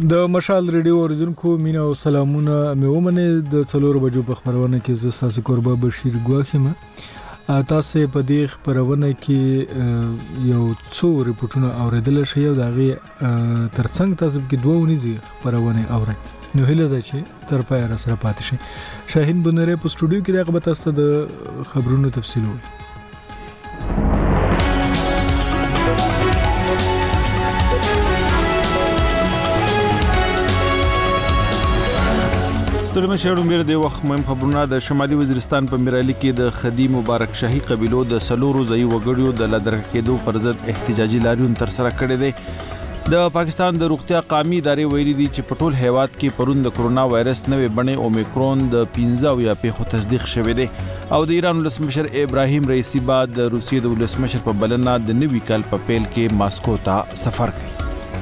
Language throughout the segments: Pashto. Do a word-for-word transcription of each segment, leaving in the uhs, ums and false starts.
د مشال ریډیو اوریدونکو مینا او سلامونه مې ومنه د څلور بجو په خبرونه کې زه ساسي قربا بشیر ګواخم تاسو په دې خبرونه کې یو څو ریپورتونه اوریدل شي او دغه ترڅنګ تاسو کې دوه ونیزي خبرونه اورئ نو هله ده چې تر پای را سره پاتې شي شاهین بنره په سټوډیو کې دغه تاسو د خبرونو تفصیل وي ستړي شهرونو مېر د وخت مهم خبرونه د شمالي وزیرستان په میرالي کې د خدي مبارک شاهي قبيلو د سلورو ځای وګړیو د لدرک کېدو پر ضد احتجاجي لاریون تر سره کړي دي د پاکستان د روغتیا قامي ادارې ویلي دي چې په ټول هیواد کې پرون د کرونا وایرس نوې بڼه اومیکرون د پنځه یا په تصدیق شوه دي او د ایران ولسمشر ابراهیم رئیسی بعد د روسیې د ولسمشر په بلنه د نوي کال په پیل کې ماسکو ته سفر کوي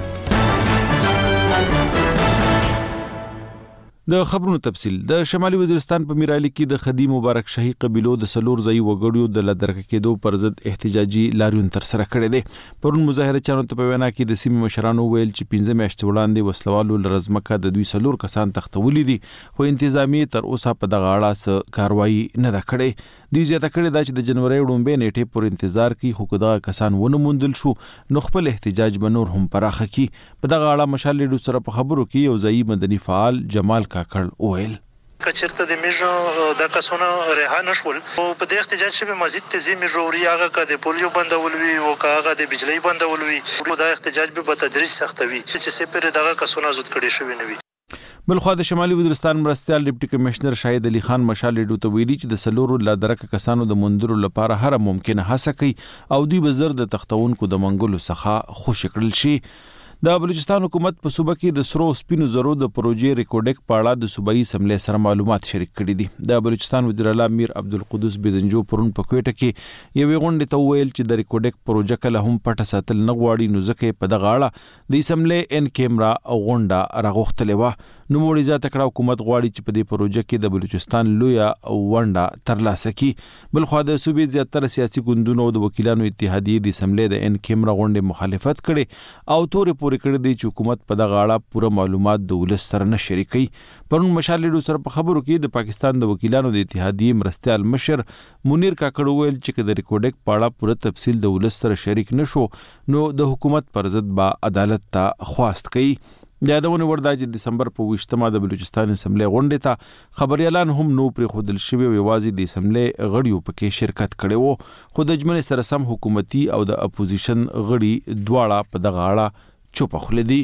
د خبرونو تفصیل د شمالي وزیرستان په میرالي کې د خدي مبارک شاهي قبيلو د سلور ځای وګړیو د لدرک کېدو پر ضد احتجاجي لاریون تر سره کړي دي پرون مظاهره چانو ته په وینا کې د سیمې مشرانو ویل چې پنځه میاشتې وړاندې وسلوالو لرزمکه د دوی سلور کسان تختولې دي خو انتظامی تر اوسه په دغه اړه څه کاروایی نه ده کړې دوی زیاته کړې ده چې د جنوري وړاندې نیټه پر انتظار کوي خو دغه کسان ونه موندل شو نو خپل احتجاج به نور هم پراخه کی په دغه اړه مشال لیډو سره په خبرو کې یو ځای مدني فعال جمال کاکړ وویل کچرته د میژو د کسونه رها نشول او په دې احتجاج شوه مزید تنظیم جوړي هغه کا د پولیو بندول وی او کا هغه د بجلی بندول وی دا احتجاج به په تدریج سختوي چې سپره دغه کسونه زود کړي شوی نه وي بلخوا د شمالي وزیرستان مرستيال ډیپټي کمشنر شاهد علي خان مشال لیډو ته ویلي چې د سلورو لادرک کسانو د مندرو لپاره هر ممکنه هڅه کوي او دوی بزر د تختونکو د منګلو څخه خوش کړل شي د بلوچستان حکومت په صوبه کې د سرو سپینو زرو د پروژې ریکورډک په اړه د صوبایي اسمبلی سره معلومات شریک کړي دي د بلوچستان وزیر اعلی امیر عبدالقدوس بزنجو پرون په کوټه کې یو غونډه ته ویل چې د ریکورډک پروژه کله هم پټه ساتل نه غواړي نو ځکه په دغه اړه د اسمبلی ان کیمرا غونډه راغوښتلې و نو موږ ځا تکړه حکومت غواړي چې په دې پروژه کې د بلوچستان لویا ونډه ترلاسه کړي بل خو د صوبې زیاتره سیاسي ګوندونو او د وکیلانو اتحادیې د اسمبلی د ان کیمرا غونډه مخالفت کړي او تور کړی دی چې حکومت په دغه اړه پوره معلومات د ولس سره نه شریکي پرون مشال لیډو سره په خبرو کې د پاکستان د وکیلانو د اتحادیې مرستيال مشر منیر کاکړ ویل چې د ریکورډک په اړه پوره تفصیل د ولس سره شریک نشو نو د حکومت پر ضد با عدالت ته خواست کوي یادونه وردا چې دسمبر په وشتمه د بلوچستان اسمبلی غونډه ته خبريالان هم نو پر خودل شوی ویوازي د اسمبلی غړیو پکې شرکت کړي وو خو د جمهوریت سره سم حکومتي او د اپوزیشن غړي دواړه په دغه اړه چوپ خلدي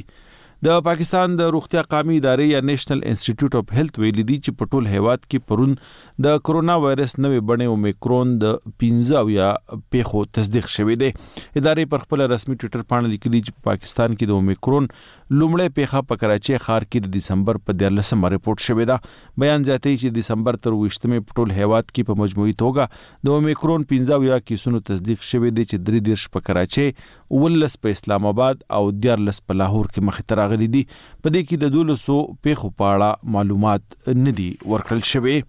د پاکستان د روغتیا قامي ادارې یا نېشنل انسټیټیوټ اف هیلث ویلي دي چې په ټول هیواد کې پرون د کرونا وایرس نوې بڼه اومیکرون د پنځه یا پیښو تصدیق شوې ده ادارې پر خپل رسمي ټوئیټر باندې لیکلي چې پاکستان کې د اومیکرون لومړی پیښه په کراچي ښار کې د دسمبر په دیارلسمه رپورټ شوې ده بیان زیاتوي چې دسمبر تر وشتمه په ټول هیواد کې په مجموعي توګه د اومیکرون پنځه یا کیسونو تصدیق شوې دي چې درې دیرش په کراچي ولس په اسلام آباد او دیارلس په لاهور کې مخ ته راغلي دي په دې کې د دولسو پیښو په اړه معلومات نه دي ورکړل شوی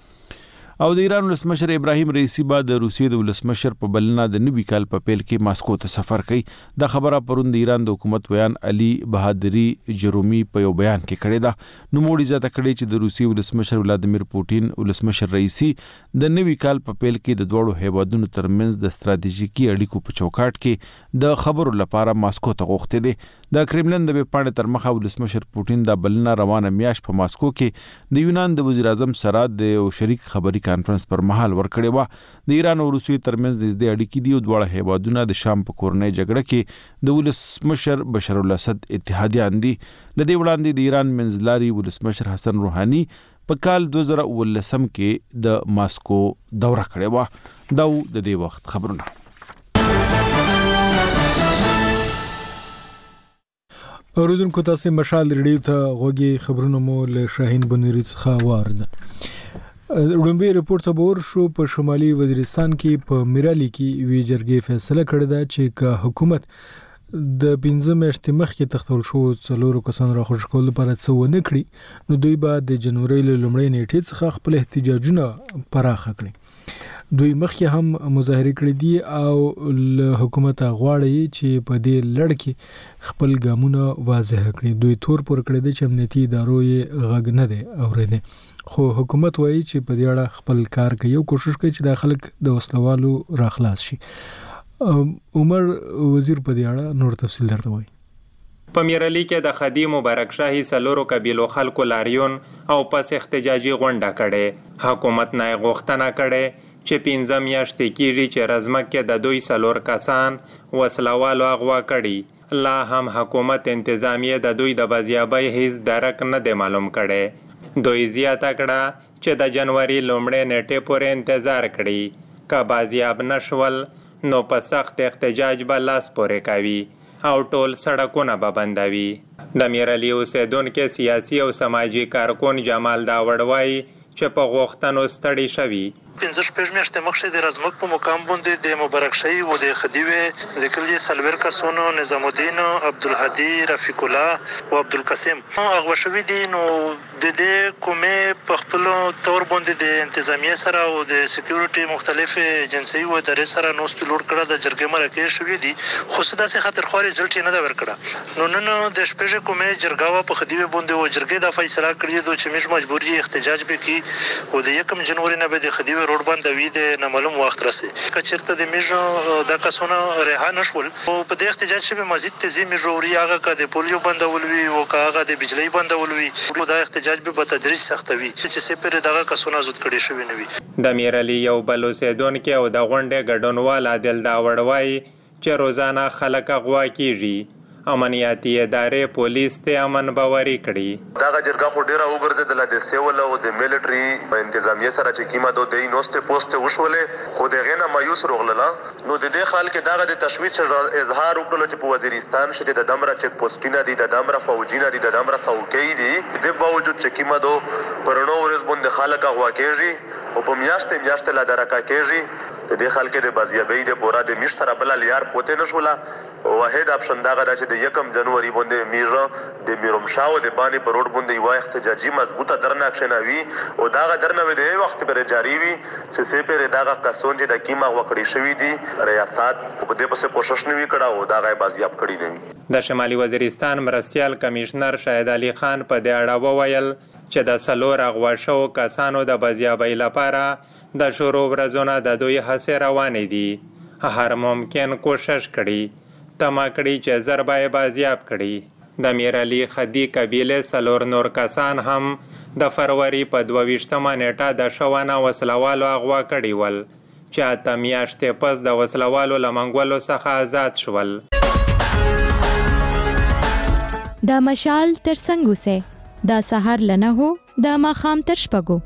او د ایران ولسمشر ابراهیم رئیسی بعد د روسیې د ولسمشر په بلنه د نوي کال په پیل کې ماسکو ته سفر کوي د خبره پرون د ایران د حکومت بیان علي بهادری جرومی په یو بیان کې کړی دا نو موړي ځته کړی چې د روسیې ولسمشر ولادیمیر پوتین ولسمشر رئیسی د نوي کال په پیل کې د دوړو هیوادونو ترمنځ د ستراتیژیکي اړیکو په چوکاټ کې د خبرو لپاره ماسکو ته غوښتي دي د کرملن د پاڼې تر مخه ولسمشر پوتین د بلنه روانه میاش په ماسکو کې د یونان د وزیر اعظم سره د یو شریک خبري کانفرنس پر مهال ورکړی و د ایران او روسیې ترمنځ د دې اړیکې دی او دواړه هیوادونه د شام په کورنۍ جګړه کې د ولسمشر بشار الاسد اتحادیان دي لدې وړاندې د ایران منځلاري ولسمشر حسن روحاني په کال دوه زره اوولسم کې د ماسکو دوره کړې و دا د دې وخت خبرونه اوریدونکو تاسو مشال ریډیو ته غوږی خبرونه مو له شاهین بنيري څخه وارد وړاندې ریپورت ته ور شو په شمالي وزیرستان کې په میرالي کې وی جرګې فیصله کړې ده چې حکومت د پنځه میاشتې مخکې تختول شو څلورو کسانو راخوش کول لپاره څه ونه کړي نو دوی به د جنوري له لومړۍ نیټې څخه خپل احتجاجونه پراخ کړي دوی مخکې هم مظاهره کړې دي او له حکومت غواړي چې په دې لړ کې خپل ګامونه واضح کړي. دوی تور پور کړی دي چې امنیتي ادارو یې غږ نه دی اورېدی، خو حکومت وایي چې په دې اړه خپل کار کوي او کوشش کوي چې د خلک د وسلوالو راخلاص شي. عمر وزیر په دې اړه نور تفصیل درته وایي. په میرالي کې د خدي مبارک شاهي سلورو قبیلو خلکو لاریون او پس احتجاجي غونډه کړي. حکومت نه غوښتنه کړي چې پنځه میاشتې کېږي چې رزمک کې د دوی سلور کسان وسلوالو اغوا کړي. لا هم حکومت انتظامیه د دوی د بازیابۍ هیڅ درک نه دی معلوم کړي. دوی زیاته کړه چې د جنوري لومړۍ نیټې پورې انتظار کړي، که بازیاب نشول نو په سخت احتجاج به لاس پورې کوي او ټول سړکونه به بندوي. د میرالي اوسیدونکي سیاسي او سماجي کارکون جمال داوړ وایي چې په غوښتنو ستړي شوي. پنځه شپږ میاشتې مخکې د رزمک په مقام باندې د مبارک شاهي او د خدیوي د کلی سلور کسونو نظام الدین، عبدالهادي، رفیق الله او عبدالقاسم هغه شوی دي. نو د دې قومې په خپل تور باندې د انتظامیه سره او د سکیورټي مختلف ایجنسی او ادارې سره نو سپلور کړه د جرګې مرکه شوی دي، خو څه داسې خاطر خوري رزلټ نه دا ورکړه. نو نن د شپږ قومې جرګه په خدیوي باندې او جرګې د فیصله کړی دوی چې موږ مجبوري احتجاج وکړي او د یکم جنوري نه به د خدیوي روډ باندې د نامعلوم وخت راسي. کچرته د میژو د کسونه رها نشول او په دې احتجاج شوی مزید تنظیم جوړي هغه کا د پولیو بندول وی او کا هغه د بجلی بندول وی او دا احتجاج به په تدریج سختوي چې سپر دغه کسونه زود کړي شوی نه وي. د میرالي یو بل اوسیدونکي او د غونډې ګډونوال عادل داوړ وایي چې روزانه خلک اغوا کیږي. امنیتي ادارې پولیس ته امن باوري کړي. دا جرګه خو ډیره وګرځیدله د سیول او د ملټري په انتظامیه سره چې کیما دوه د نوسته پوسټ وشولې، خو دغه نه مایوس روغله. نو د دې خلک دغه د تشویش اظهار وکړل چې په وزیرستان شته د دمره چک پوسټینه دي، د دمره فوجینه دي، د دمره څوکۍ دي. د باوجود چې کیما دوه پرونو ورځ باندې خلک اغوا کیږي او په میاشتې میاشتې لا درکا کیږي. د دې خلک د بازیابۍ د پورا د مشتره بل لیار پوتې نشوله. واحد اپشن دا غدا چې د یکم جنوري باندې میرا د میروم شاو د بانی پر روډ باندې یو احتجاجي مضبوطه درناک شنوي او دا درنوي د وخت پر جاری وي چې سه پر دا کسون چې د کیما وکړی شوی دي ریاست په دې پسې کوشش نه وکړه او دا غي بازیاب کړی نه وي. د شمالي وزیرستان مرستيال کمشنر شاهد علي خان په دې اړه وویل چې د سلور اغوا شو کسانو د بازیابۍ لپاره د شروع ورځونه د دوی هڅې روانې دي. هر ممکن کوشش کړي تما کړي چې زربای بازیاب کړي. د میرالي خدي قبیله سلور نور کسان هم د فروری په دوه ویشتمه نیټه د شوانه وسلوالو اغوا کړي ول چې اته میاشتې پس د وسلوالو لمنګولو څخه آزاد شول. د مشال تر څنګه سه د سحر لنه هو د ماخام تر شپګو.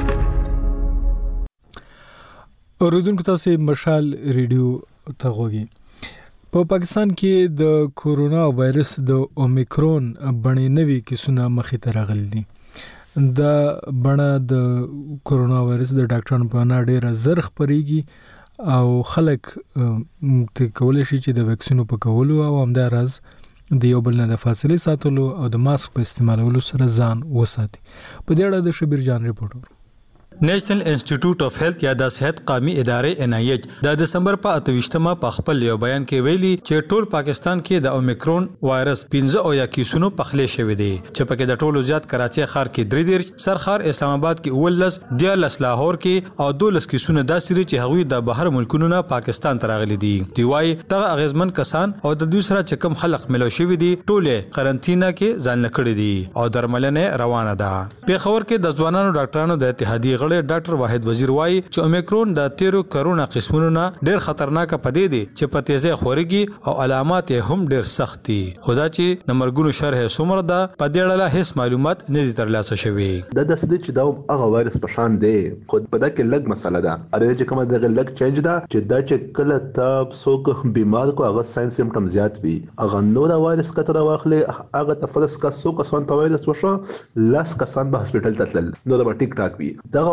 اوریدونکو تاسو مشال ریډیو ته غوږی. په پاکستان کې د کورونا وایرس د اومیکرون بڼې نوي کیسونه مخې ته راغلي دي. د بڼه د کورونا وایرس د ډاکټرانو په اړه ډیره زر خبريږي او خلک ته کولای شي چې د ویکسینو په کولو او همداراز د یو بل نه د فاصله ساتلو او د ماسک په استعمالولو سره ځان وساتي. په دې اړه د شبیر جان ریپورټ. نیشنل انسټیټیوټ اف هیلث یا د صحت قومي ادارې ان آی ایچ د دسمبر په اتويشتمه په خپل یو بیان کې ویلي چې ټول پاکستان کې د اومیکرون وایرس پنځه او یا کیسونو پخلې شوې دي چې پکې د ټولو زیات کراچي ښار کې درې دیرش، سرخار اسلام آباد کې اولس، دیالس لاهور کې او دولس کیسونه داسې چې هغوی د بهر ملکونو نه پاکستان ته راغلي دي. دی وايي دغه اغیزمن کسان او د دوی سره چې کم خلک ملو شوي دي ټوله قرنطینه کې ځان لکړي دي او درملنه روانه ده. پیښور کې د ځوانانو ډاکټرانو د اتحادیې ډاکټر واحد وزیر وایي چې اومیکرون د تیرو کرونا قسمونو نه ډېر خطرناک پدې دي چې په تیزه خوريږي او علامات هم ډېر سخت دي. خدا چې د مرګونو شرح سمره ده په دې اړه هیڅ معلومات نه دي ترلاسه شوي. د داسې چې دا هغه وایرس په شان دی خو په دا کې لږ مسله ده. اره چې کومه دغه لږ چینج ده چې دا چې کله تا څوک بیمار کو هغه ساين سیمټم زیات وي هغه نور وایرس کتره واخلي هغه تفرس کا څوک سون په وایرس وشو لاس کسان په هسپټل ته تلل نو دا ټیک ټاک وي. دا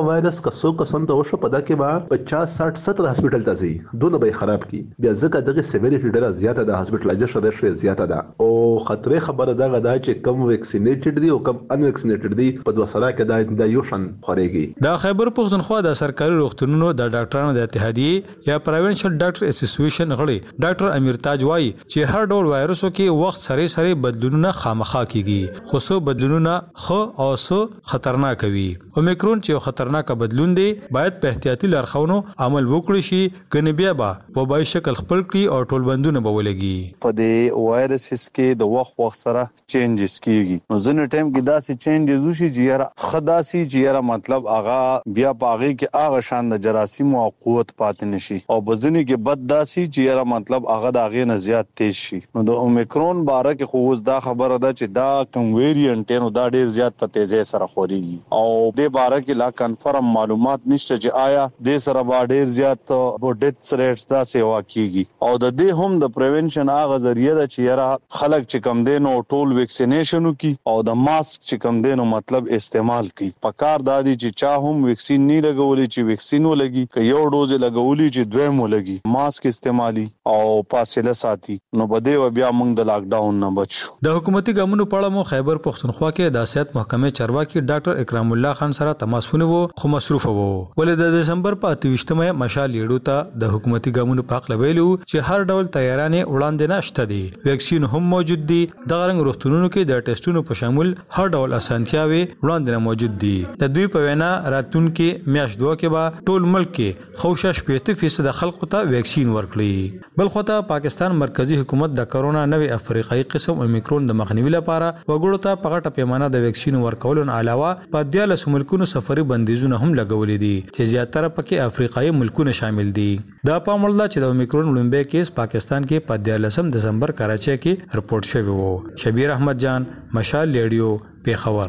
وایرس کسو کسن ته وشو پدا کې با پچاس ساठ ستر هسپټل ته ځي دونه به خراب کی بیا ځکه دغه سیویریټي ډیره زیاته ده هسپټلایزیشن ډیره زیاته ده او خطرې خبره ده غدا چې کم ویکسینیټډ دي او کم ان ویکسینیټډ دي په دوه سره کې د یو شان خوريږي د خیبر پښتونخوا د سرکاري روغتونونو د ډاکټرانو د اتحادیه یا پروینشن ډاکټر اسوسییشن غړي ډاکټر امیر تاج وایي چې هر ډول وایرسو کې وخت سره سره بدلونونه خامخا کیږي خو څو بدلونونه خو او څو خطرناک وي اومیکرون چې یو خطرناک بدلون دی باید په احتیاطي لارښوونو عمل وکړي شي کني بیا به وبای شکل خپل کړي او ټول بندونه به ولګي په دې وایرسز کې د وخت وخت سره چینجز کیږي نو ځنه ټایم کې داسې چینجز وشي چې یاره خداسي چې یاره مطلب اغا بیا پاغي کې اغه شان د جراثیم او قوت پاتې نشي او بزنی کې بد داسي چې یاره مطلب اغه د اغه نه زیات تیز شي نو د اومیکرون باره کې خو اوس دا خبره ده چې دا کوم ویریانټ نو دا ډیر زیات په تیزی سره خوريږي او د باره کې لا کنفرم معلومات نشته چې آیا د سره با ډیر زیات بو ډیث ریټس دا سیوا کیږي او د دې هم د پریونشن اغه ذریعہ ده چې یاره خلک چې کم دین او ټول ویکسینیشن کی او د ماسک چې کم دین مطلب استعمال کی پکار دادی چې چا هم ویکسین نه لګولې چې ویکسین ولګي ک یو ډوز لګولې چې دویم ولګي ماسک استعمالي او فاصله ساتي نو بده و بیا موږ د لاک ډاون نه بچو د حکومتي ګامونو په اړه مو خیبر پښتونخوا کې د سیاست محکمې چارواکي ډاکټر اکرام الله خان سره تماسونه وو خو مصروف وو ولې د دسمبر په اتویشتمه مشال لیډو ته د حکومتي ګامونو په اړه ویلو چې هر ډول تیارانه وړاندې نشته دي ویکسین هم موجود دي د غرنګ روغتونونو کې د ټیسټونو په شامل هر ډول اسانتیاوي وړاندې موجود دي د دوی په وینا راتلونکي میاشت دوه کې به ټول ملک کې خوشا شپږ فیصد خلکو ته ویکسین ورکړي بل خو ته پاکستان مرکزی حکومت د کرونا نوې افریقایي قسم اومیکرون د مخنیوي لپاره وګړو ته په غټه پیمانه د ویکسین ورکولو علاوه په دیالس ملکونو سفري بندیزونه هم لګولې دي چې زیاتره پکې افریقایي ملکونه شامل دي دا په عمل چې د اومیکرون لومبه کیس پاکستان کې په دیالسم دسمبر کراچۍ کې رپورټ شوی وو شبیر احمد جان مشال ریډیو پیښور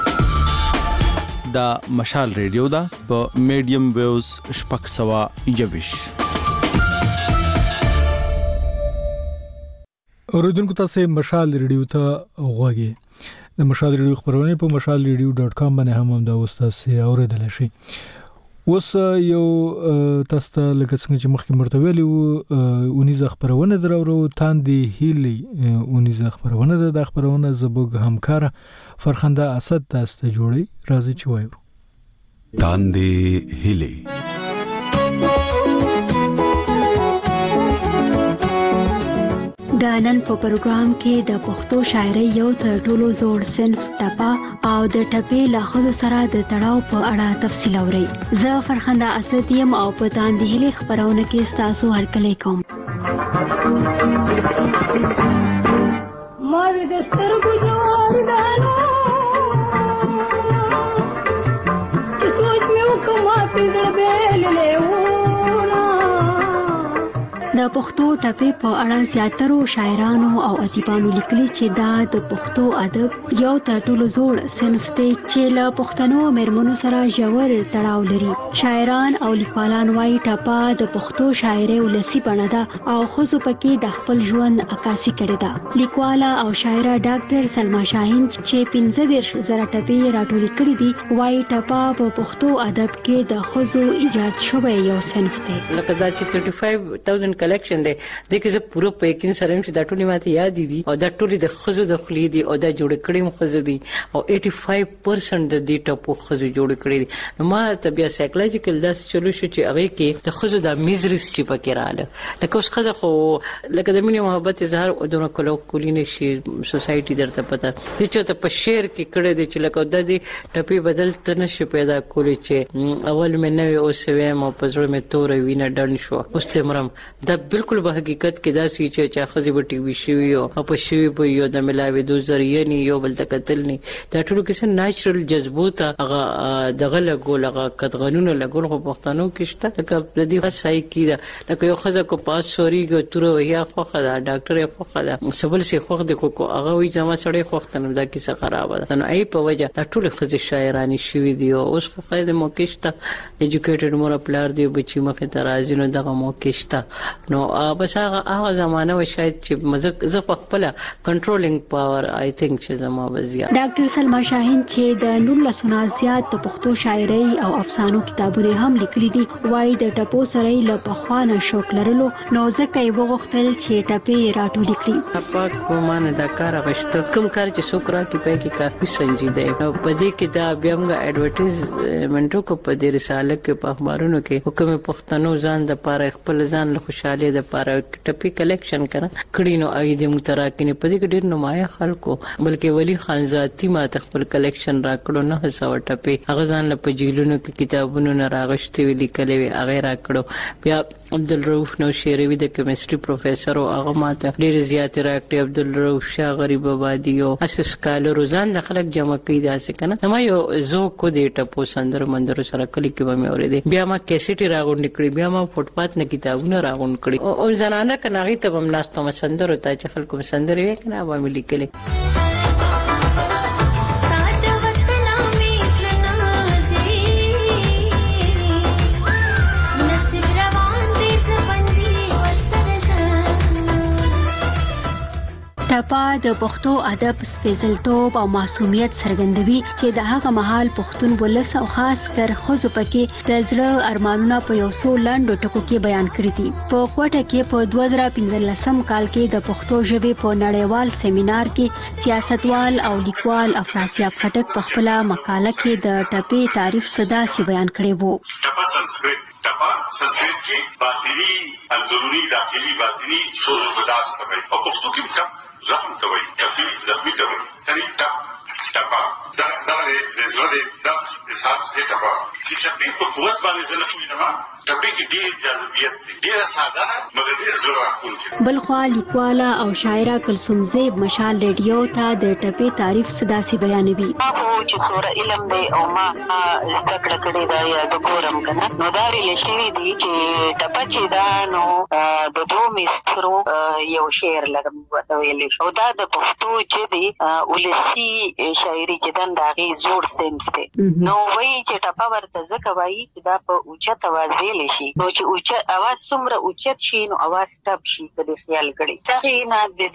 دا مشال ریډیو دا په میډیم ویوز شپږ سوه یوویش اوریدونکو تاسو مشال ریډیو ته غوږی د مشال ریډیو خبرونه په مشال ریډیو ډاٹ کام باندې هم د اوستاسه اوریدل شي اوس یو تاسو ته لکه څنګه چې مخکې مرتویلی وو اونیزه خبرونه درو تاندې هیلي اونیزه خبرونه د خبرونه زبوږ همکار فرخنده اسد تاسو ته جوړي راځي چې وایو تاندې هیلي د نن په پروګرام کې د پښتو شاعرۍ یو تر ټولو زوړ صنف ټپه او د ټپې له خلکو سره د تړاو په اړه تفصیل اورئ زه فرخنده اسد یم او په تاندې هیلي خبرونه کې ستاسو هرکلی کوم مار د سترګو جوار دانو چې سوچ مې وکما په زړه له د پښتو ټپې په اړه زیاترو شاعرانو او ادیبانو لیکلي چې دا د پښتو ادب یو تر ټولو زوړ صنف دی چې له پښتنو مېرمنو سره ژور تړاو لري شاعران او لیکوالان وايي ټپه د پښتو شاعرۍ ولسي بڼه ده او ښځو پکې د خپل ژوند عکاسي کړې ده لیکواله او شاعره ډاکټر سلما شاهین چې پنځه دېرش زره ټپې راټولې کړې دي وايي ټپه په پښتو ادب کې د ښځو ایجاد شوی یو صنف دی لکه دا چې پنځه پنځه هزار کلیکشن دی د کې زه پوره په یقین سره چې دا ټولې ماته یاد دي او دا ټولې د ښځو د خولې دي او دا جوړ کړي مو ښځې دي او پچاسی پرسنټ د دې ټپو ښځو جوړ کړي دي نو ما ته بیا سایکولوژیکل داسې چلو شو چې هغې کې د ښځو دا میزریز چې پکې راغله لکه اوس ښځه خو لکه د مینې محبت اظهار دونه کولی نه شي سوسایټي درته پته دې چې ته په شعر کې کړی دی چې لکه دا دې ټپې بدل ته نه شي پیدا کولی چې اول مې نه وي اوس ویم او په زړه مې توره وینه ډنډ شوه اوس ته مرم دا بالکل په حقیقت کې دا سې چې چا ښځې به ټي وي شوي او په شوي به یو د ملاوېدو ذریعه نه یو بل ته کتل نه دا ټولو کې څه ناچرل جذبو ته هغه دغه لګول هغه قدغنونه لګول خو پښتنو کې شته لکه د دې خاصای کې ده لکه یو ښځه کو پاس سوريږي توره ویا خوخه ده ډاکټر یې خوخه ده سبل سي خوخ د کو هغه وي چې ما سړی خوخته نه دا کیسه خراب ده نو ای په وجه دا ټول ښځې شاعرانی شوي دي او اوس خو خای د موکشته ایجوکیټډ مور پلار دی بچی مخه ترازی نو دغه موکشته نو نو بس هغه هغه زمانه و شاید چې مزه ز په خپل کنټرولینګ پاور آی تھنک چې زما وزیا. ډاکټر سلما شاهین چې د نولس سوه زیات د پښتو شاعري او افسانو کتابونه هم لیکلي دي وایي د ټپو سره له پخوانه شوق لرلو نو ځکه یې وغوښتل چې ټپې راټولې کړي. پاک په معنی دا کار غشته کوم کار چې څوک راکې پای کې کافي سنجیده نو په دې کې دا بیا موږ اډورټایزمنټو کو په دې رساله کې په اخبارونو کې حکومت پښتنو ځان د پاره خپل ځان له خوشاله د پاره ټپي کلیکشن کړه کړي نو اې دې متراکینه په دې کې ډېر نمایه خلکو بلکې ولی خان ذاتی ما خپل کلیکشن راکړو نه سو ټپي هغه ځان له پجیلونو کې کتابونو نه راغشتي ویلي کلي هغه راکړو. بیا عبدالرؤف نوشیروي د کیمستري پروفیسور او هغه ماته ډېر زیات راکړي. عبدالرؤف شاه غریب آبادی او اساس کال روزان د خلک جمع کوي داسې کنه ما یو زو کو دې ټپو سندر مندر سره کلی کې به مې اورېدې. بیا ما کیسټ راغونډ کړی بیا ما فوټپات نه کتابونه راغونډ کړی او زنانه کناغي ته هم ناستو مسندر ته چې خلکو مسندر وې کنه به مې لیکلې. ټپه د پښتو ادب سپېڅلتوب او معصومیت څرګندوي چې د هغه مهال پښتون ولس او خاص کر ښځو پکې د زړه ارمانونه په یو څو لنډو ټکو کې بیان کړي دي. په کوټه کې په دوه زره پنځلسم کال کې د پښتو ژبې په نړیوال سیمینار کې سیاستوال او لیکوال افراسیاب خټک په خپل مقاله کې د ټپې تعریف صداسي بیان کړی وو. ټپه سنسکرت ټپه سنسکرت کې باطنی اندرونی داخلي باطنی سوز و بداس ته وایي او پښتو کې ټپ زخم ته وایي ټپي زخمي ته وایي یعنی ټپ ټپه دا دا د زړه د درد احساس دی. ټپه چې ټپې په قوت باندې زنه کوي ټپې کې ډېر جاذبیت دی ډېر ساده مګر ډېر زړه راښکونکی. بل خوا لیکواله او شاعره کلثوم زیب مشال ریډیو ته د ټپې تعریف صداسي بیانوي. هغه چې سوره علم دی او ما زده کړه کړې ده یا د ګورم کنه نو دا ویل شوي دي چې ټپه چې دا نو د دوه مصرو یو شعر لرم ویل شو دا د پښتو ژبې ولسي شاعري چې دا د هغې زوړ صنف دی نو وایي چې ټپه ورته ځکه وایي چې دا په اوچت اواز ویلی شي نو چې اوچت اواز څومره اوچت شي نو اواز ټپ شي په دې خیال کړي. هغې نه د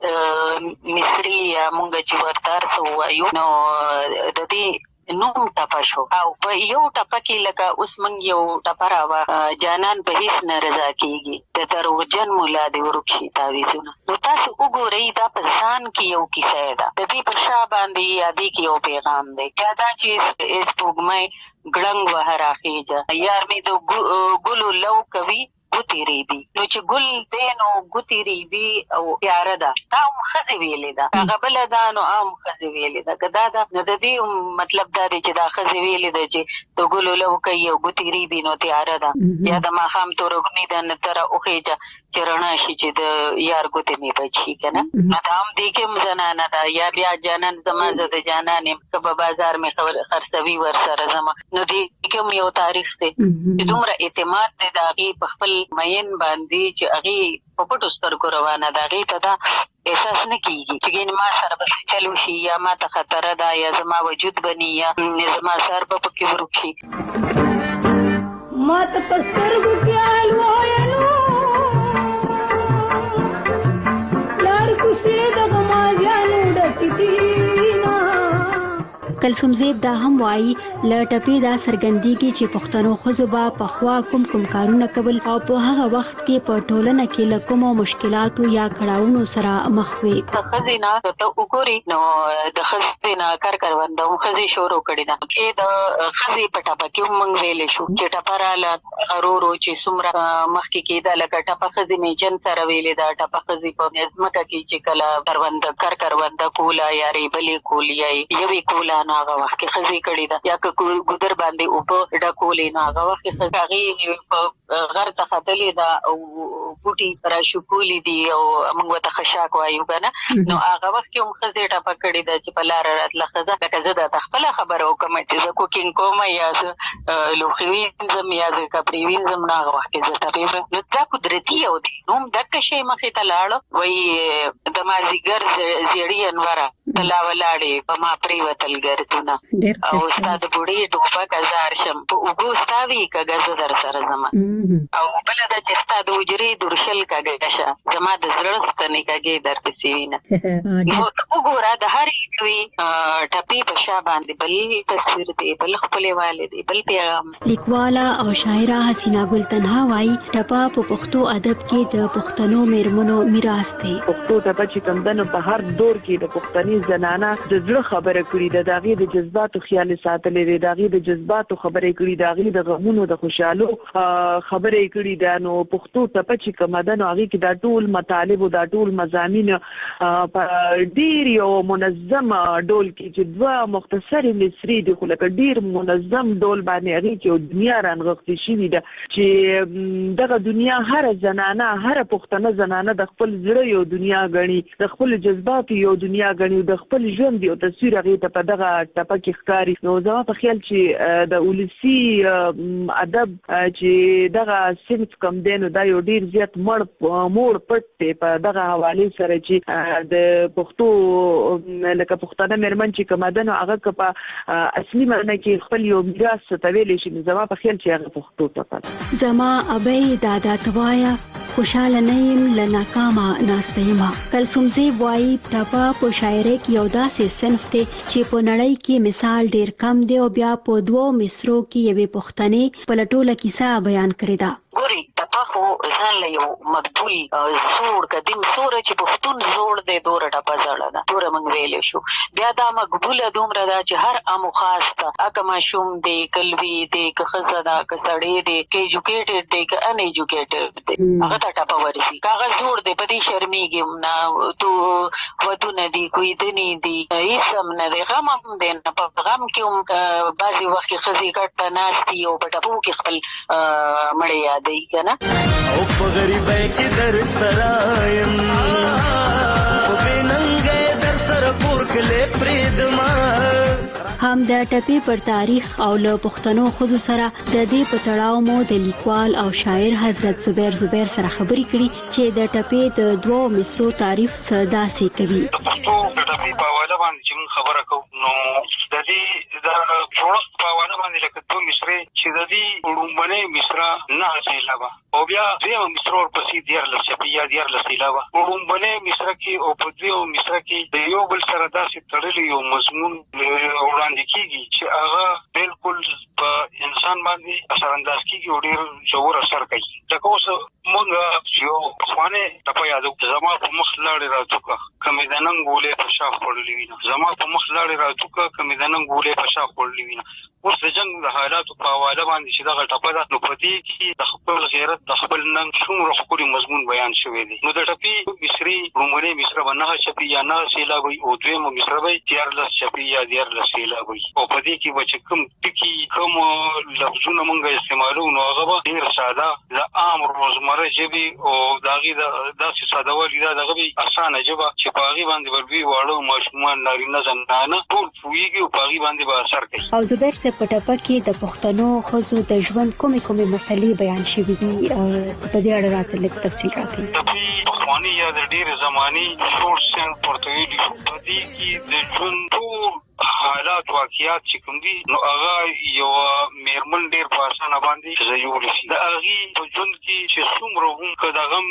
دې مصري یا مونږ چې ورته هر څه ووایو نو د دې نوم ټپه شو او په یو ټپه کې لکه اوس موږ یو ټپه راوه جانان په هیڅ نه رضا کېږي د دروغجن ملا دې ورک شي تاویزونه نو تاسو وګورئ دا په ځان کې یو کیسه ده د دې په شا باندې یا دې کې یو پیغام دی یا دا چې سپوږمۍ ګړنګ وهه راخېجه یار مې د ګلو لو کوي ګوتې ریبي نو چې ګل دی نو ګوتې ریبي او تیاره ده دا هم ښځې ویلې ده هغه بله ده نو هم ښځې ویلې ده که دا ده نو د دې مطلب دا دی چې دا ښځې ویلې ده چې د ګلو لو کوي او ګوتې ریبي نو تیاره ده یا د ماښام تورګني ده نه تره وخېجه چې رڼا شي چې د یار ګوتې مې بچ شي که نه نو دا هم دې کې هم زنانه ده یا بیا جانان زما زه د جانان یم که به بازار مې خرڅوي ورسره زما نو دې کې هم یو تاریخ دی چې دومره اعتماد دی د هغې په خپل مین باندې چې هغې په پټو سترګو روانه ده هغې ته دا احساس نه کېږي چې ګینې ما سره به څه چل وشي یا ما ته خطره ده یا زما وجود بني یا زما سر به پکې ورک شي. ما ته په سترګو کې حال وایلو لار کوڅې د غمازیانو ډکې دي نه. کلثوم زیب دا هم وایي له ټپې دا څرګندېږي چې پښتنو ښځو به پخوا کوم کوم کارونه کول او په هغه وخت کې په ټولنه کې له کومو مشکلاتو یا کړاوونو سره مخ وي. د ښځې نه ته وګورې نو د ښځې نه کار کرونده هم ښځې شروع کړې ده کې د ښځې په ټپه کې هم موږ ویلی شو چې ټپه راله هغه ورو ورو چې څومره مخکې کېده لکه ټپه ښځې میجن سره ویلې ده ټپه ښځې په ځمکه کې چې کله کرونده کار کرونده کوله یا ریبلې کول یا یوې کوله نو هغه وخت کې ښځې کړې ده یا که ګودر باندې اوبه ډکولې نو هغه وخت کې ښځې هغې په غر ته ختلې ده او بوټي راشکولي دي او موږ ورته خشاک وایو که نه نو هغه وخت کې هم ښځې ټپه کړې ده چې په لاره راتله ښځه لکه زه درته خپله خبره وکړم چې زه کوکینګ کوم یا زه لوښي وینځم یا زه کپړې وینځم نو هغه وخت کې زه ټپې نو دا قدرتي یو دی نو هم دقه شی مخې ته لاړه وایي د مازدیګر زیړي انوره ته لا ولاړې په ما پرېوتل ګردونه او ستا د بوډۍ ټوپک زار شم په اوږو ستا وي که زه در سره ځمه او بله ده چې ستا د حجرې جوړشل کاږي شه زما د زړه ستنې کاږي در پسې وینه نو وګوره د هر یوې ټپې په شا باندې بل تصویر دی بل خپلواله دی بل پیغام. لیکواله او شاعره حسینا ګل تنها وايي ټپه په پښتو ادب کې د پښتنو میرمنو میراث دی. پښتو ټپه چې کمدنو په هر دور کې د پښتني زنانه د زړه خبره کړې ده، داغي د جذباتو خیال ساتلې ده، داغي د جذباتو خبره کړې، داغي د غمونو د خوشالو خبره کړې ده. نو پښتو ټپه چې کمدنو هغه کې د ټول مطالب او د ټول مضامین په ډیر یو منظم ډول کې چې دوه مختصر مصری دي خو لکه ډیر منظم ډول باندې هغه کې دنیا رانغښتې شي ده چې دغه دنیا هر زنانه هر پښتنه زنانه د خپل زړه یو دنیا غني، د خپل جذباتو یو دنیا غني، د خپل ژوند یو تصویر هغه ته په دغه ټپه کې ښکاري. نو زما په خیال چې د ولسی ادب چې دغه صنف کم دی نو دا یو ډیر زیات مړ موړ پټ دی په دغه حواله سره چې د پښتو لکه پښتانه مېرمن چې کومه ده نو هغه په اصلي معنی کې خپل یو میراث ستویلی شي. زما په خیال چې هغه پښتو ټپه زما ابي دادا توایا خوشاله نیم لناکاما ناستېما. کلثوم زیب وایي ټپه په شاعرۍ کې یو داسې صنف دی چې په نړۍ کې مثال ډیر کم دی او بیا په دوو مصرو کې یوې پښتنې په لټوله کیسه بیان کړې ده. ګوري ټپه خو ځان له یو مقبول زوړ قدیم سوره چې پښتون زوړ دی دوره ټپه زړه ده دوره موږ ویلی شو. بیا دا مقبوله دومره ده چې هر امو خاص ته اکه ماشوم دی کلوي دی که ښځه ده که سړی دی که ایجوکیټډ دی که ان ایجوکیټډ دی هغه ته ټپه ورځي. که هغه زوړ دی په دې شرمېږي نه تو ودونه دي کویدنې دي هېڅ هم نه دی غم هم دی نه په غم کې هم بعضې وخت کې ښځې ګډ ته ناست دي او په ټپو کې خپل مړی یاد دی کنه او په غریبۍ کې در سره یم په بېننګۍ در سره کور کلی پرېږدمه. هم د ټپې پر تاریخ او له پښتنو ښځو سره د دې په تړاو مو د لیکوال او شاعر حضرت زبیر زبیر سره خبرې کړي چې د ټپې د دوو مصرو تعریف څه داسې کوي. د پښتو د ټپې په حواله باندې چې موږ خبره کوو نو د دې د جوړښت په حواله باندې لکه دوه مصرې چې د دې لومړنۍ مصره نهه سېلابه او بیا دویمه مصره ورپسې دیارلس چپې یا دیارلس سېلابه. لومړنۍ مصره کې او په دویمه مصره کې د یو بل سره داسې تړلی یو مضمون وړاندې کیږي چې هغه بالکل په انسان باندې اثر انداز کیږي او ډېر ژور اثر کوي. لکه اوس موږ یو پخوانۍ ټپه یادو زما په مخ لاړې راڅوکه که مې د ننګ ګولۍ په شا خوړلې وینه زما په مخ لاړې راڅوکه که مې د ننګ ګولۍ په شا خوړلې وینه. اوس د جنګ د حالاتو په حواله باندې چې دغه ټپه ده نو په دې کې د خپل غیرت د خپل ننګ څومره ښکلي مضمون بیان شوی دی. نو د ټپې مصري لومړنۍ مصره به نهه چپې یا نهه سېلابه وي او دویمه مصره به دیارلس چپې یا دیارلس سېلابه وي او په دې کې به چې کوم ټکي کوم لفظونه موږ استعمالوو نو هغه به ډېر ساده د عام روزمره ژبې او د هغې د داسې سادهوالي دا د هغه به اسانه ژبه چې په هغې باندې به لوی واړه ماشومان نارینه زنانه ټول پوهېږي او په هغې باندې به اثر کوي. او زبیر صاحب په ټپه کې د پښتنو ښځو د ژوند کومې کومې مسلې بیان شوي دي په دې اړه راته لږ تفصیل راکړئ. ټپې پخواني یا د ډېرې زمانې شور صنف ورته ویلي شو. په دې کې د ژوند ټول حالات واقعیات چې کوم دي نو هغه یوه مېرمن ډېر په اسانه باندې ځایولی شي. د هغې په ژوند کې چې څومره هم که د غم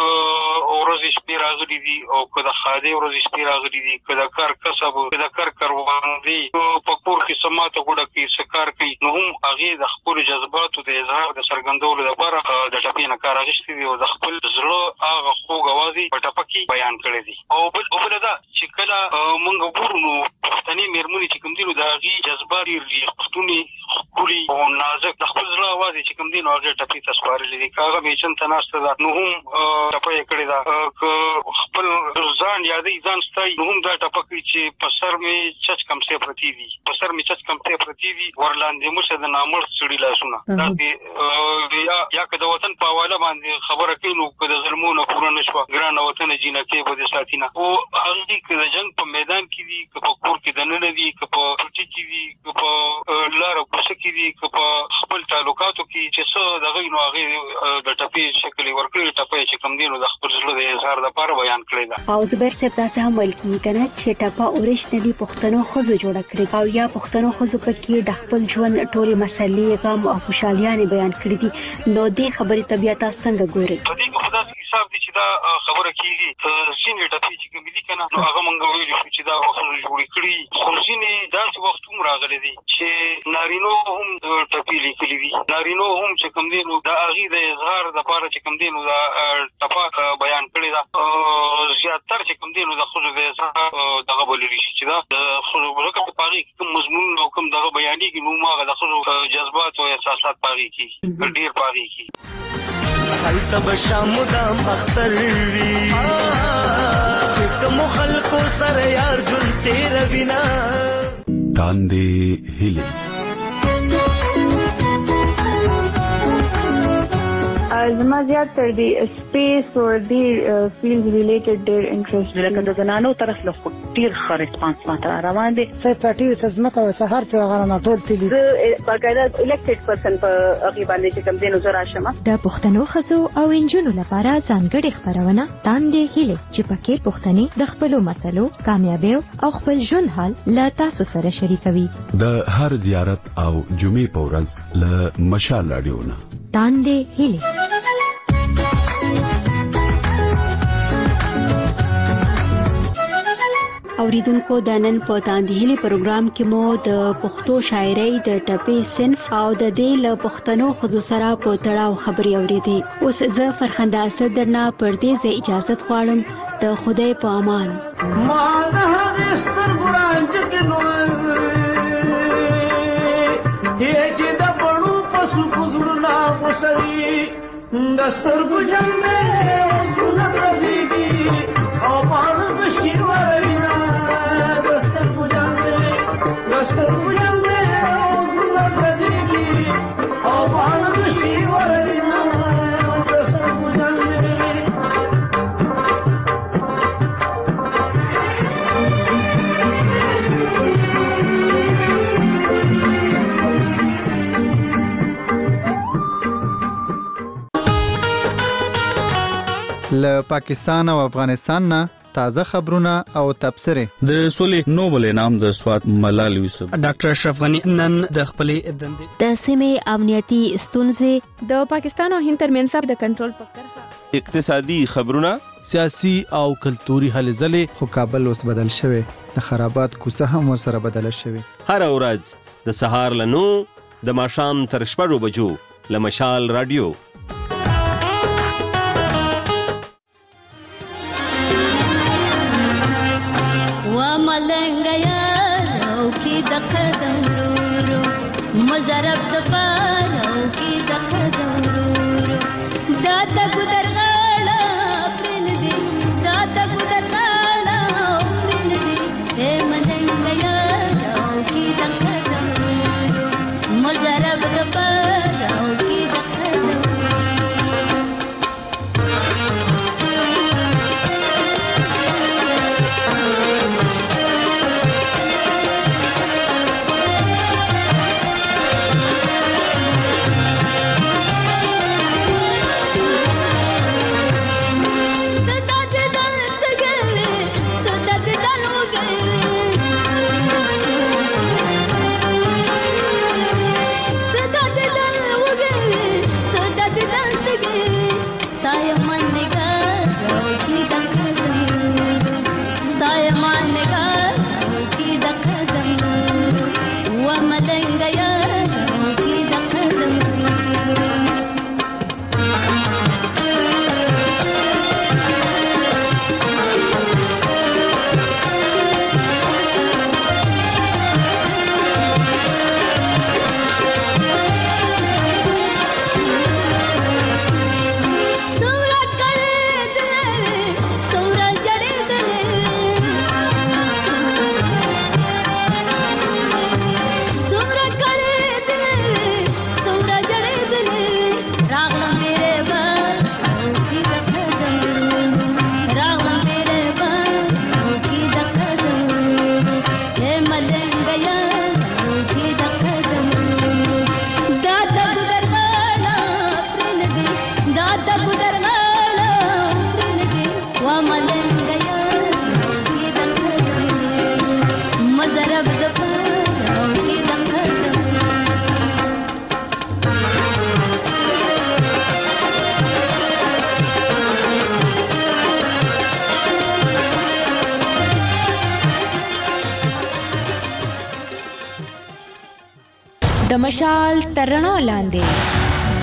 ورځې شپې راغلي دي او که د ښادۍ ورځې شپې راغلي دي که د کار کسب که د کار کروندې په کور کې څه ماته ګوډه کوي څه کار کوي نو هم هغې د خپلو جذباتو د اظهار د څرګندولو لپاره د ټپې نه کار اخیستی دي او د خپل زړه هغه خوږ اواز یې په ټپه کې بیان کړی دی. او بله دا چې کله موږ ګورو نو پښتنې مېرمنې چې کوم دي نو د هغې جذبات ډېر دي ښکلي ښکلي او نازک د خپل زړه اواز یې چې کوم دي نو هغې ټپې ته سپارلی دی. که هغه میچن ته ناسته ده نو هم ټپه یې کړې ده که خپل ځان یادوي ځان ستایي نو هم دا ټپه کوي چې په سر مې چچ کمڅې پرتې دي په سر مې چچ کمڅې پرتې دي ورلاندې مو شه د نامړ څړي لاسونه داسې یا که د وطن په حواله باندې خبره کوي نو که د ظلمو نه پوره نه شوه ګرانه وطنه جینکۍ به دې ساتي نه. او هغې که د جنګ په میدان کې دي که په کور کې دننه دي که په ټوټي کې دي که په لاره کوڅه کې دي که په خپل تعلقاتو کې چې څه دغه نو هغې د ټپې شکل یې ورکړی ټپه یې چې کوم دی نو د خپل زړه د اظهار دپاره بیان کړې ده. او زبیر صاحب داسې هم ویل کېږي که نه چې ټپه اورېجنلي پښتنو ښځو جوړه کړې او یا پښتنو ښځو پکې د خپل ژوند ټولې مسلې غم او خوشحالیانې بیان کړي دي نو دې خبرې ته بیا تاسو څنګه ګورئ؟ په دې کې خو داسې حساب دي چې دا خبره کیږي ځینې ټپې چې کوم دي کنه نو هغه مونږ ویلي چې دا وخت جوړ کړی خو ځینې داسې وخت هم راغلي دي چې نارینو هم ټپې لیکلي دي نارینو هم چې کوم دي نو دا هغه د اظهار لپاره چې کوم دي نو دا ټپه بیان کړی دا زیاتره چې کوم دي نو د خو د اظهار دغه بللی شي چې دا د خو ورکه په پاري کوم مضمون او کوم دغه بیانېږي نو ما د خو جذبات او احساسات پاري کی ډیر پاري کی هلته بشام مدام اختر وی چې کوم خلکو سره یار جون تیر بنا تاندې هیله زما زیات تر دی سپیس او دی فیلډ ریلیټډ ډیر انټرست لکه د زنانو طرف له ډیر ښه ریسپانس ماته روان دي سې پټي سزمکه او سهار چې هغه نه ټول تللی زه باقاعده الیکټډ پرسن په هغه باندې چې کوم دینو زرا شمه د پښتنو خزو او انجونو لپاره ځانګړي خبرونه تاندې هیله چې پکې پښتني د خپلو مسلو کامیابیو او خپل ژوند حال لا تاسو سره شریکوي د هر زیارت او جمعې په ورځ له مشال رادیو نه تاندې هیله اوریدونکو د نن په تاندې هیله پروګرام کې مو د پښتو شاعرۍ د ټپې صنف او د دې له پښتنو خزو سره په تړاو خبري اورېدې اوس زه فرخنده اسد درنه پر دې زه اجازه غواړم د خدای په امان ما نه هستر ګرانج کې نو دې چې د پړو پسو پزړنا وسري دستر ګجن مې څونه پرځيږي او پاڼ بشیر ورینا دستر ګجن مې دستر ګجن مې څونه پرځيږي او پاڼ بشیر ورینا دستر ګجن مې له پاکستان او افغانستان نه تازه خبرونه او تبصره د سولې نوبل انعام د سواد ملال یوسف ډاکټر اشرف غنی نن د خپلې دندې د سیمې امنیتي ستونزې د پاکستان او هند ترمنځ د کنټرول په کرښه اقتصادي خبرونه سیاسي او کلتوري هلې ځلې خو کابل اوس بدل شوی د خرابات کوڅه هم ورسره بدل شوی هر ورځ د سهار له نو د ماښام تر شپږو بجو له مشال رادیو مزرب د پالو کی د قدم ورو دا د ګدر غاړه پرن دي دا د ګدر غاړه پرن دي اے ملنګ یا کی د قدم ورو مزرب د پالو کی د قدم د مشال تر رڼا لاندې.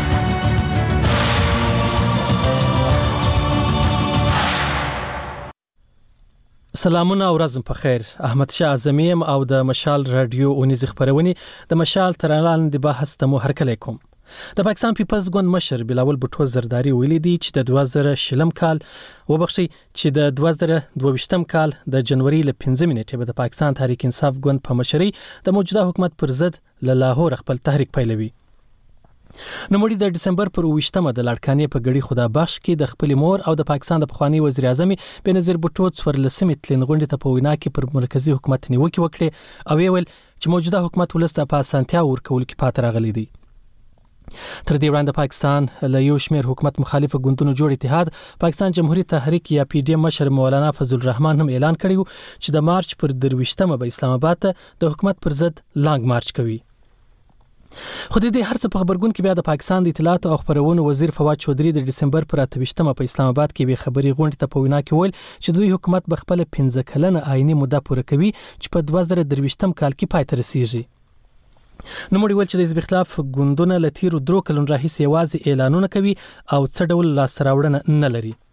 سلامونه او ورځ په خیر. احمد شاه اعظمیم او د مشال رادیو اونیز خبرونه د مشال تر رڼا لاندې بحث ته مو هرکلی کوم. د پاکستان پیپلز ګوند مشر بلاول بوټو زرداری ویلي دی چې د دوه زره شلم کال وبخښي چې د دوه زره دوه ویشتم کال د جنوري ل پنځمې نیټې به د پاکستان تحریک انصاف ګوند په مشرۍ د موجوده حکومت پر ضد له لاهور خپل تحریک پیلوي. نوموړي د دسمبر پر اوویشتمه د لاړکانې په ګړي خدا بخش کې د خپل مور او د پاکستان د پخوانی وزیر اعظم بنظیر بوټو څوارلسمې تلین غونډې ته په وینا کې پر مرکزی حکومت نیوکه وکړه او ویل چې موجوده حکومت ولسته په اسانتیا ورکول کې پاتې راغلی دی. تر دې وړاندې پاکستان له یو شمېر حکومت مخالف ګوندونو جوړ اتحاد پاکستان جمهوریت تحریک یا پی ډی ایم مشر مولانا فضل الرحمن هم اعلان کړی چې د مارچ پر درویشتمه به اسلام آباد ته د حکومت پر ضد لانګ مارچ کوي. خو د دې هرڅه په خبرګون کې بیا د پاکستان د اطلاعات او خبرونو وزیر فواد چودھری د دسمبر پر اتهشتمه په اسلام آباد کې به خبري غونډه ته په وینا کې ویل چې دوی حکومت به خپل پنځه کلنه آئینی موده پوره کوي چې په دوه زره درویشتم کال کې پای ته رسیږي. نوموړي ویل چې د حزب اختلاف ګوندونه له تیرو درو کلونو راهیسې یوازې اعلانونه کوي او څه ډول لاسته راوړنه نه لري.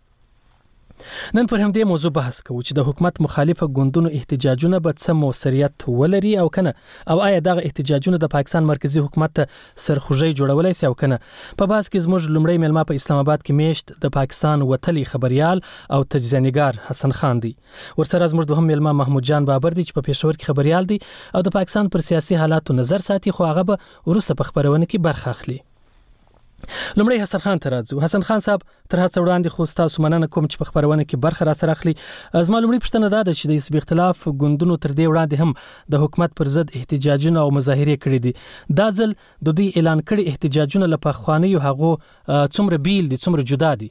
نن پر همدې موضوع بحث کوو چې د حکومت مخالفه ګوندونو احتجاجونه به څه موثریت ولري او کنه او آیا دغه احتجاجونه د پاکستان مرکزی حکومت ته سرخوږی جوړولای شي او کنه. په بحث کې زموږ لومړی ملما په اسلام آباد کې میشت د پاکستان وتلی خبريال او تجزیه‌نګار حسن خان دی. ورسره زموږ دوهم ملما محمود جان بابر دی چې په پېښور کې خبريال دی او د پاکستان پر سیاسي حالاتو نظر ساتي خو هغه به ورسته په خبرونه کې برخه اخلي. لومړی حسن خان ته راځو. حسن خان صاحب تر هڅه وړاندې خو تاسو مننه کوم چې په خبرونه کې برخه را سره اخلي. زما لومړی پوښتنه دا ده چې د حزب اختلاف ګوندونو تر دې وړاندې هم د حکومت پر ضد احتجاجونه او مظاهرې کړې دي. دا ځل د دوی اعلان کړي احتجاجونه له پخوانیو هغو څومره بیل دي څومره جدا دي؟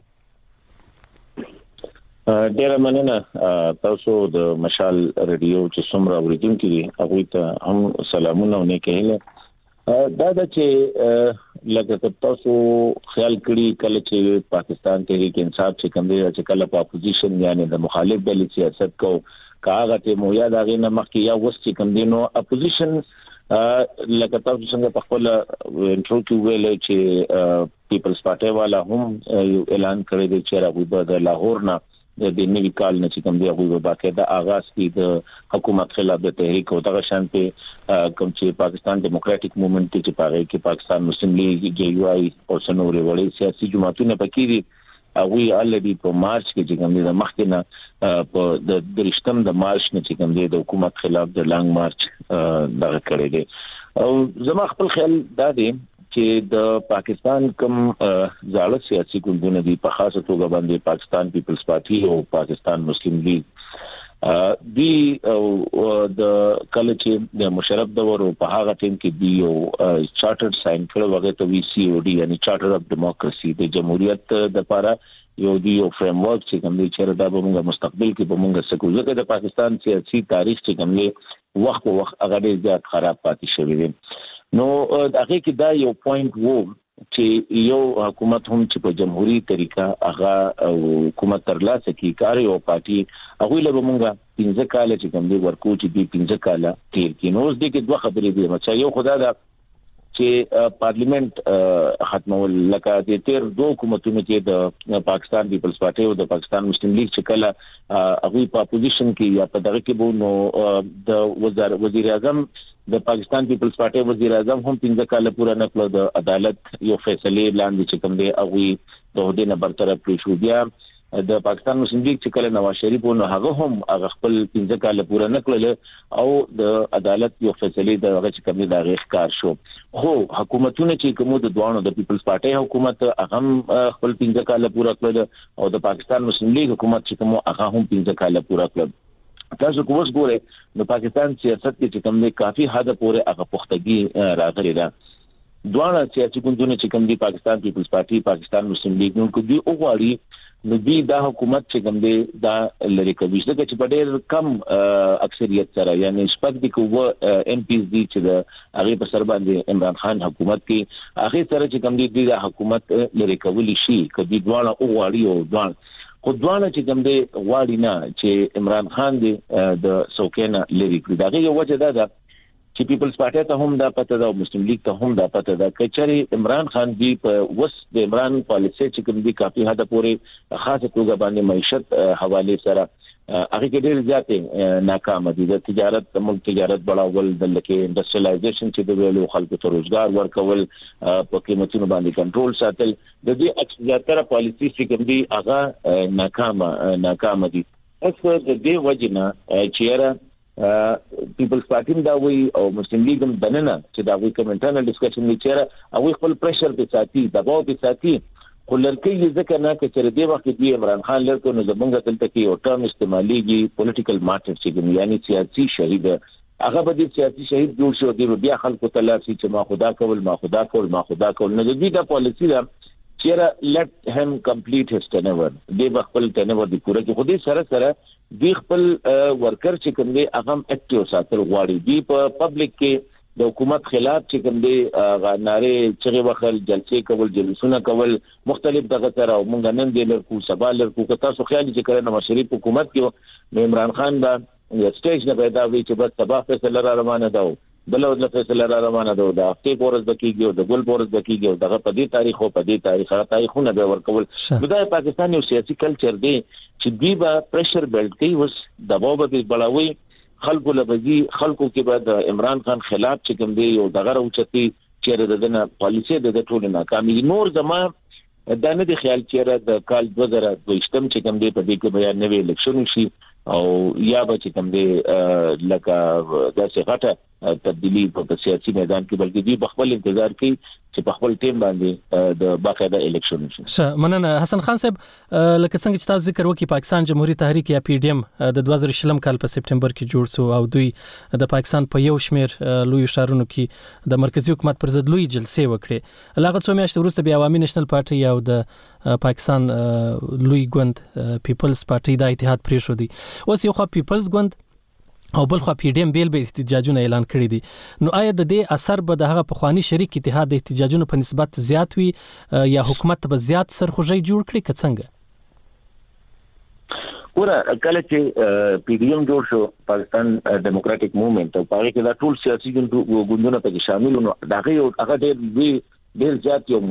ډیره مننه تاسو د مشال رادیو چې څومره اوریدونکو دي هغه ته هم سلامونه او نیکه هیله. دا د چې لکه تاسو خیال کړی کله چې پاکستان تحریک انصاف چې کوم دی چې کله په اپوزیشن یعنی د مخالف ډلې سیاست کو کاغه ته مو یاد اغه نه مخکې یا وس چې کوم دی نو اپوزیشن لکه تاسو څنګه په خپل انټرو کې ویل چې پیپلز پارټي والا هم اعلان کړی دی چې راغوي د لاهور نه د نوي کال نه چې کوم دی هغه باقاعده آغاز کی د حکومت خلاف د تحریک او دغه شان په کوم چې پاکستان ډیموکراټک موومېنټ کې چې پاره کې پاکستان مسلم لیگ جی یو آی او څنوري وړي سیاسي جماعتونه پکې دي هغه الریډي په مارچ کې چې کوم دی د مخکنه په د درشتم د مارچ نه چې کوم دی د حکومت خلاف د لانګ مارچ دغه کړی دی. او زما خپل خیال دا دی چې د پاکستان کوم ځاله سیاسي ګوندونه دي په خاصه توګه باندې پاکستان پیپلز پارټي او پاکستان مسلم لیگ دی او د کله چې د مشرف دور په هغه ټیم کې دی او چارټر ساين کړو وغه ته وی سی او ډي یعنی چارټر اف ډیموکراسي د جمهوریت د لپاره یو دی یو فریم ورک چې کوم دی چې دا به موږ مستقبل کې به موږ سکو ځکه د پاکستان سیاسي تاریخ چې کوم دی وخت په وخت هغه ډیر زیات خراب پاتې شوی دی. نو هغه کې دا یو پوینټ وو چې یو حکومت هم چې په جمهوریت طریقه هغه حکومت ترلاسه کی کار یو پارټي هغه له موږ پنځه کال چې کوم دی ورکو چې دی پنځه کال تیر کې نو اوس دې کې دوه خبرې دي چې یو خدای دا چې پارلیمنت ختمول لکه د تیر دوه حکومتونو کې د پاکستان پیپلز پارټي او د پاکستان مسلم لیگ چې کله هغه په اپوزیشن کې یا په دغه کې بو نو د وزیر وزیر اعظم د پاکستان پیپلز پارټي وزیر اعظم هم پنځه کال پورا نکړو د عدالت یو فیصله لاندې چې کوم دی هغه د هدي نه برطرف کړی شو. بیا د پاکستان مسلم لیگ چې کله نواز شریف نو هغه هم هغه خپل پنځه کال پورا نکړل او د عدالت یو فیصله د هغه چې کوم دی د ښکار شو. خو حکومتونه چې کومو د دوانو د پیپلز پارټي حکومت هغه خپل پنځه کال پورا کړل او د پاکستان مسلم لیگ حکومت چې کومو هغه هم پنځه کال پورا کړل. تاسو کومس ګوره د پاکستان سیاست کې چې کوم دی کافي حد پورې هغه پختګي راغلی ده. دوه سیاسي ګوندونه چې کوم دی پاکستان پیپلز پارټي پاکستان مسلم لیگ نو کوي او غواړي نو دی دا حکومت چې کوم دی دا لری کوي چې په ډېر کم اکثریت سره یعنی شپږ دي کوو ام پیز دي چې د هغه په سر باندې عمران خان حکومت کې هغه سره چې کوم دی د حکومت لری کوي شي کدي دوه او غواړي او دوه خو دوانه چې کوم دی غواړي نه چې عمران خان دی د سوکینه لری کړی دا یو وجه ده چې پیپلز پارټي ته هم دا پته ده او مسلم لیگ ته هم دا پته ده چې چېرې عمران خان دی په وس د عمران پالیسي چې کوم دي کافي حد پورې خاصه توګه باندې معیشت حواله سره هغه کې ډېر زیاتې ناکام دي. د تجارت ملک تجارت بڑاول د لکه انډستریالایزیشن چې د ویلو خلکو ته روزګار ورکول په قیمتونو باندې کنټرول ساتل د دې اکثریت پالیسي چې کوم دي هغه ناکام ناکام دي. اوس د دې وجنه چې پیپلز پارټي دا وی او مسلم لیگ هم دننه چې دا وی کمنټرنل ډسکشن لیچره او خپل پریشر په ساتي دباو په ساتي خو لړکې ځکه نه چې د دې وخت دی عمران خان لړکو نو زمونږ دلته کې یو ټرم استعماليږي پولیټیکل مارټر چې یعنی سیاسي شهید هغه به د سیاسي شهید جوړ شو دی بیا خلکو ته لاسي چې ما خدا کول ما خدا کول ما خدا کول نه دی دا پالیسی دا چې let him complete his tenure دی خپل tenure دی پوره کې خو دې سره سره دی خپل ورکر چې کوم دی هغه اکټیو ساتل غواړي دی په پبلک کې د حکومت خلاف چې کوم دی غناره چغه وخل جلسې کول جلسونه کول مختلف دغه تر او مونږ نن دی لرکو سبا لرکو که تاسو خیال چې کړه نو شریف حکومت کې عمران خان دا سټیج نه پیدا وی چې بس سبا فیصله را روانه ده بل د فیصله را روانه ده د هفته پورز د کیږي او د ګل پورز د کیږي او دغه په دې تاریخ او په دې تاریخ هغه تاریخونه به ورکول د پاکستان یو سیاسي کلچر دی چې دی با پریشر بیلټ کوي وس دباو به بلاوي خلکو لبزي خلکو کې به د عمران خان خلاف چې کوم دی یو دغه اوچتي چې د دنه پالیسي د ټول ناکامي نور زما دا نه دی خیال چې د کال دوه زره دویشتم چې کوم دی په دې کې بیان نوې الیکشن شي او یا به چې کوم دی لکه داسې غټه تبدیلی په سیاسي میدان کې بلکې دی بخبل انتظار کوي چې په خپل ټیم باندې د باقاعده الیکشن شي. ښه مننه حسن خان صاحب. لکه څنګه چې تاسو ذکر وکړي پاکستان جمهوریت تحریک یا پی ډی ایم د دوه زره شلم کال په سپټمبر کې جوړ شو او دوی د پاکستان په یو شمیر لوی شهرونو کې د مرکزی حکومت پر ضد لوی جلسې وکړي. لاغه څو میاشتې وروسته بیا عوامي نېشنل پارټي او د پاکستان لوی ګوند پیپلز پارټي د اتحاد پرې شو دي. اوس یو خو پیپلز ګوند او بل خو پی ډی ایم بیل به احتجاجونه اعلان کړی دي. نو آیا د دې اثر به د هغه په خواني شریک اتحاد د احتجاجونو په نسبت زیات وي یا حکومت به زیات سرخوږی جوړ کړي که څنګه؟ ورته کله چې پی ډی ایم جوړ شو پاکستان ډیموکراټک موومېنټ او هغه کې دا ټول سیاسي ګوندونه پکې شامل ونه دغه یو هغه ډېر ډېر زیات یو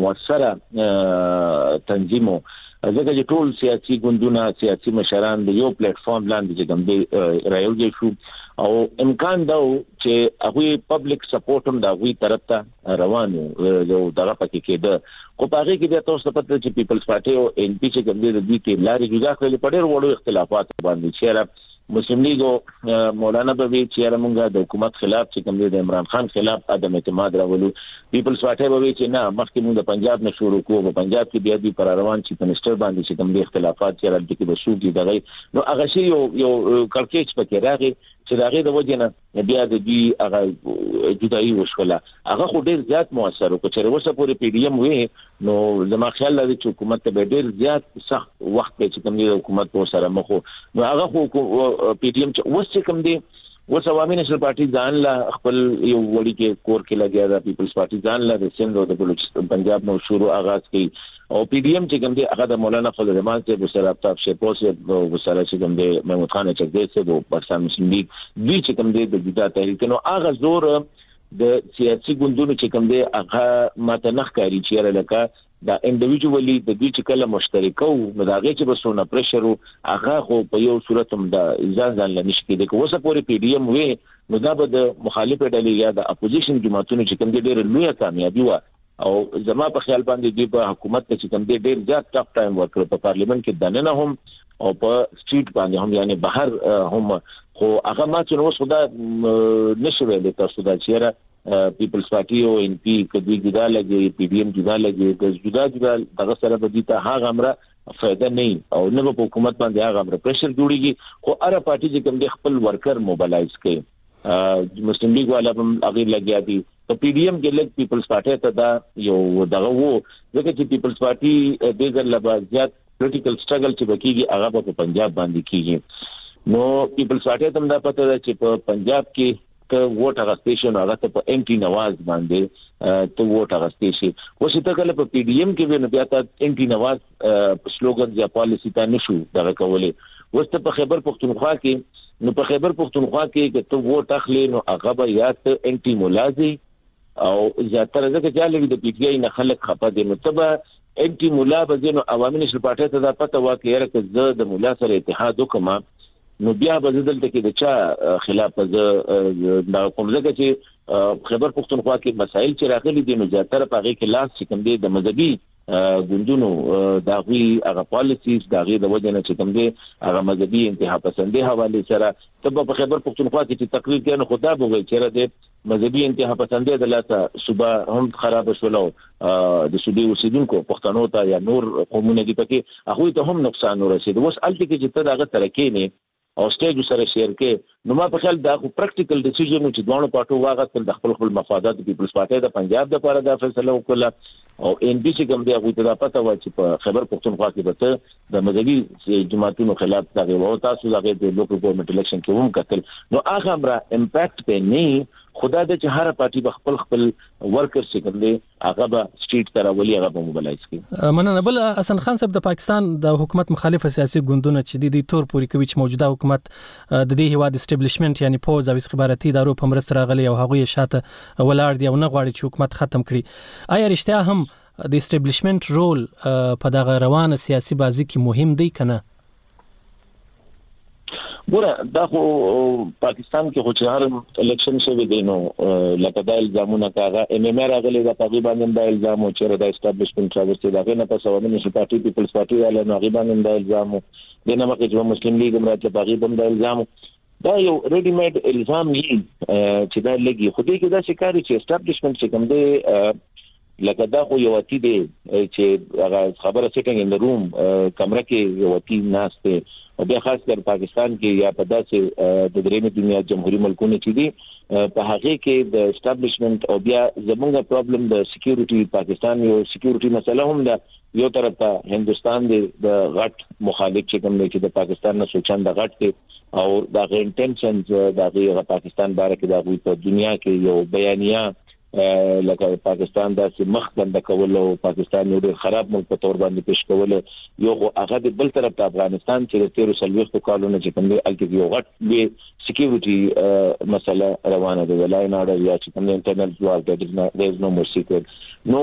موثره تنظیمو ځکه چې ټول سیاسي ګوندونه سیاسي مشران د یو پلیټ فارم لاندې چې کوم دی رايوځي شو او امکان دا چې هغه پبلک سپورټ هم دا وی طرف ته روانو یو دغه پکې کېده خو هغه کې د تاسو پته چې پیپلز پارټي او ان پی چې کوم دی د دې کې لارې جدا کړل په ډېر وړو اختلافات باندې چې مسلم لیگ او مولانا بوي چې موږ د حکومت خلاف چې کوم دی د عمران خان خلاف عدم اعتماد راولو پیپلز پارټي بوي چې نه مخکې موږ د پنجاب نه شروع کوو په پنجاب کې بیا د پر روان چیف منسٹر باندې چې کوم دی اختلافات چې راځي کې بسو کې دغه نو هغه شی یو یو کلکېچ پکې راغی چې دغه د وجنه بیا د دې هغه جدایي وشوله هغه خو ډیر زیات موثر او چې وسه پورې پی ډی ایم وې نو زما خیال لري چې حکومت ته ډیر زیات سخت وخت کې کوم دی حکومت په سره مخ نو هغه خو پی ډی ایم چې وسه کوم دی وسه عوامي نېشنل پارټي ځان لا خپل یو وړي کې کور کې لګیا دا پیپلز پارټي ځان لا د سند او د بلوچستان پنجاب نو شروع آغاز کړي او پی ډی ایم چې کوم دی هغه د مولانا فضل الرحمن سے بسر افتاب شپوس او بسر چې کوم دی محمود خان چکدې سے وو پاکستان مسلم لیگ دوی چې کوم دی د جدا تحریک نو هغه زور د سیاسي ګوندونو چې کوم دی هغه ماته نخکاری چې لکه دا انډیویډوالي د دې چې کله مشترکو نو دا غي چې بسونه پرشر هغه خو په یو صورت هم دا ځان ځان لنیش کېده کو وسه پورې پی ډی ایم وې نو دا به د مخالفه ډلې یا د اپوزیشن جماعتونو چې کوم دي ډېر لوی کامیابی و او زما په خیال باندې دی په حکومت ته چې کوم دي ډېر زیات ټاپ ټایم ورکړ په پارلیمنت کې دننه هم او په سټریټ باندې هم یعنی بهر هم خو هغه ما چې نو خدا نشوي د تاسو دا چیرې پیپلز پارټي او ان پی کدی جدا لګي پی ډی ایم جدا لګي د جدا جدا دغه سره به دي ته هغه امره فائدہ نه او نه په حکومت باندې هغه امره پریشر جوړيږي خو اره پارټي چې کوم د خپل ورکر موبلایز کوي مسلم لیگ والا هم هغه لګیا دي په پی ډی ایم کې لګ پیپلز پارټي ته دا یو دغه وو ځکه چې پیپلز پارټي د ځل لبا زیات پولیټیکل سټرګل چې بکیږي هغه په پنجاب باندې کیږي نو پیپلز پارټي ته دا پته ده چې په پنجاب کې ته ووټ اغستیشن هغه ته په انټي نواز باندې ته ووټ اغستیشن وشي ته کله په پی ډی ایم کې به بیا ته انټي نواز سلوګن یا پالیسی ته نشو دغه کولې وسته په خیبر پختونخوا کې نو په خیبر پختونخوا کې چې ته ووټ اخلي نو هغه به یا ته انټي مولازي او زیاتره ځکه چې لږ د پی ټی آی نه خلک خپه دي نو ته به انټي مولا به ځنو عوامي نشل پارټي ته دا پته واکې چې زه د مولا سره اتحاد وکم نو بیا به دلته کې د چا خلاف زه دا کوم ځکه چې خیبر پختونخوا کې مسائل چې راغلي دي نو زیاتره په هغه کې لاس چې کوم دي د مذهبي ګوندونو دا غوي هغه پالیسیز دا غي د وجه نه چې کوم دي هغه مذهبي انتها پسندي حواله سره ته په خیبر پختونخوا کې چې تقریر کوي نو خدا به وي چې د مذهبي انتها پسندي د لاسه صوبه هم خراب شولو د سودي اوسیدونکو پښتنو ته یا نور قومونه دي پکې هغه ته هم نقصان ورسید اوس الته کې چې ته داغه ترکې نه او سټیج سره شیر کې نو ما په خیال دا خو پریکټیکل ډیسیژن چې دوه پارټو واغستل د خپل خپل مفادات د پیپلز پارټي د پنجاب د لپاره دا فیصله وکړه او ان بي سي کوم دی هغه ته دا پته و چې په خیبر پختونخوا کې به د مذهبي جماعتونو خلاف دا وو تاسو دغه د لوکل ګورنمنت الیکشن کې هم کتل نو هغه امر امپیکټ په نه خدا د چې هر پارټي په خپل خپل ورکرز چې کوم دی هغه به سټریټ تر ولي هغه به موبلایز کړي مننه. بل حسن خان صاحب د پاکستان د حکومت مخالف سیاسي ګوندونه چې د تور پوری کوي چې موجوده حکومت د دې هواد اسټابلیشمنت یعنی پوز او استخباراتي ادارو په مرسته راغلي او هغه شاته ولاړ دی او نه غواړي چې حکومت ختم کړي آیا رښتیا هم د اسټابلیشمنت رول په دغه روانه سیاسي بازی کې مهم دی کنه؟ ګوره دا خو پاکستان کې خو چې هر الیکشن شوی دی نو لکه دا الزامونه کاغه ام ام راغلي دا تقریبا د الزام او چې د اسټابلیشمنت راوستي دا نه په سواد نشي پارټي پیپلز پارټي والا نو غیبان د الزام د نه مکه چې مسلم لیگ هم راځي په غیبم د الزام دا یو ریډی میډ الزام دی چې دا لګي خو دې کې دا شکاري چې اسټابلیشمنت چې کوم دی لکه دا خو یو اتی دی چې هغه خبره سیټینګ ان د روم کمره کې یو اتی ناشته او بیا خاص کر پاکستان کې یا په داسې د درېمه دنیا جمهوریت ملکونو کې دي په هغه کې د اسټابلیشمنت او بیا زموږه پرابلم د سکیورټي پاکستان یو سکیورټي مسله هم ده یو طرف ته هندستان د غټ مخالف چې کوم چې د پاکستان نه سوچان د غټ کې او د انټنشنز د پاکستان باره کې د په دنیا کې یو بیانیه لکه پاکستان د مخ بند کول او پاکستان یو ډېر خراب ملک په تور باندې پیش کول یو هغه د بل طرف ته افغانستان چې د تیرو سلويختو کالونو چې کوم دی الکه یو غټ به سکیورټي مسله روانه ده لاین اورډر یا چې کوم انټرنل وار د there is no more secret نو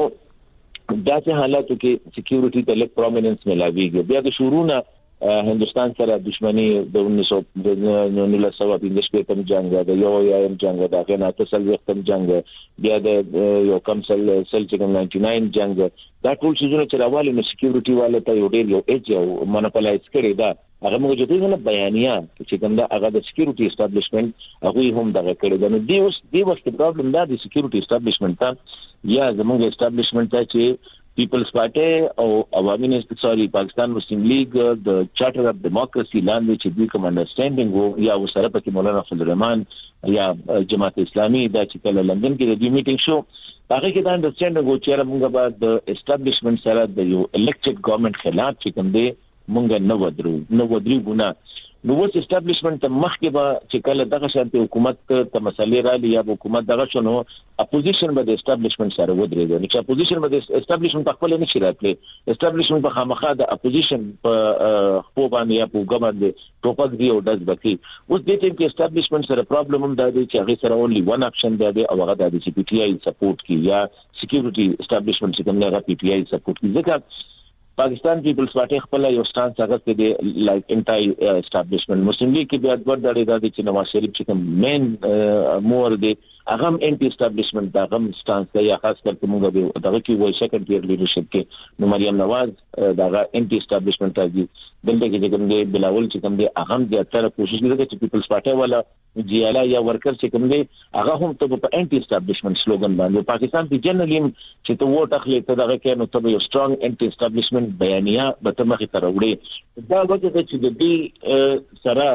داسې حالاتو کې سکیورټي ته لږ پرومیننس ملاویږي بیا د شورونه هندستان سره دښمنی د انیس سو نولس سو پنځه شپږم جنگ د یو یم جنگ د غنا تسل وختم جنگ بیا د یو کمسل سل چې نننۍ جنگ دا ټول شیزونه چې راوالي نو سکیورټي والے ته یو ډېر یو ایج او مونوپولایز کړي دا هغه موږ چې نه بیانیه چې کوم دا هغه د سکیورټي اسټابلیشمنت هغه هم دغه کړي دا نو دی اوس دی وخت پرابلم دا د سکیورټي اسټابلیشمنت ته یا زموږ اسټابلیشمنت ته چې پیپلز پارټي او عوامي نهضت سوري پاکستان مسلم لیگ د چارټر اف ډیموکراسي لاندې چې دوی کوم انډرستانډینګ وو یا وسره پکې مولانا فضل الرحمن یا جماعت اسلامي دا چې کله لندن کې د دې میټینګ شو هغه کې دا انډرستانډینګ وو چې موږ به د اسټابلیشمنت سره د یو الیکټډ ګورنمنت خلاف چې کوم دی موږ نه ودرو نه ودرو ګنا نو وس اسټابلیشمنت ته مخکې به چې کله دغه شانتي حکومت ته مسلې را لې یا حکومت دغه شنو اپوزیشن به د اسټابلیشمنت سره ودرېږي نو چې اپوزیشن به د اسټابلیشمنت په خپل نه شي راتلی اسټابلیشمنت په خامخا د اپوزیشن په خپل باندې یا په ګوند ټوپک دی او داس بکی اوس د دې کې اسټابلیشمنت سره پرابلم هم دا دی چې هغه سره اونلی ون اپشن دی او هغه د سی پی ټی آی سپورټ کی یا سکیورټي اسټابلیشمنت چې کوم نه پی ټی آی سپورټ کی ځکه پاکستان پیپلز پارټي خپل یو سټانس هغه کې دی لایک انټای اسټابلیشمنت مسلم لیگ کې بیا د ورډ اړې د نواز شریف چې کوم مین مور دی هغه هم انټي اسټابلیشمنت دا هم سټانس دی خاص کر کومه دی دغه کې وای سیکنډ ایئر لیډرشپ کې نو مریم نواز دغه انټي اسټابلیشمنت دی دلته کې کوم دی بلاول چې کوم دی هغه هم د تر کوشش کوي چې پیپلز پارټي والا جی ال یا ورکر چې کوم دی هغه هم ته په انټي اسټابلیشمنت سلوګان باندې پاکستان کې جنرالي چې ته ووټ اخلي ته دغه کې نو ته یو سترونګ انټي اسټابلیشمنت بیانیه به ته مخې ته راوړي دا وجه ده چې د دې سره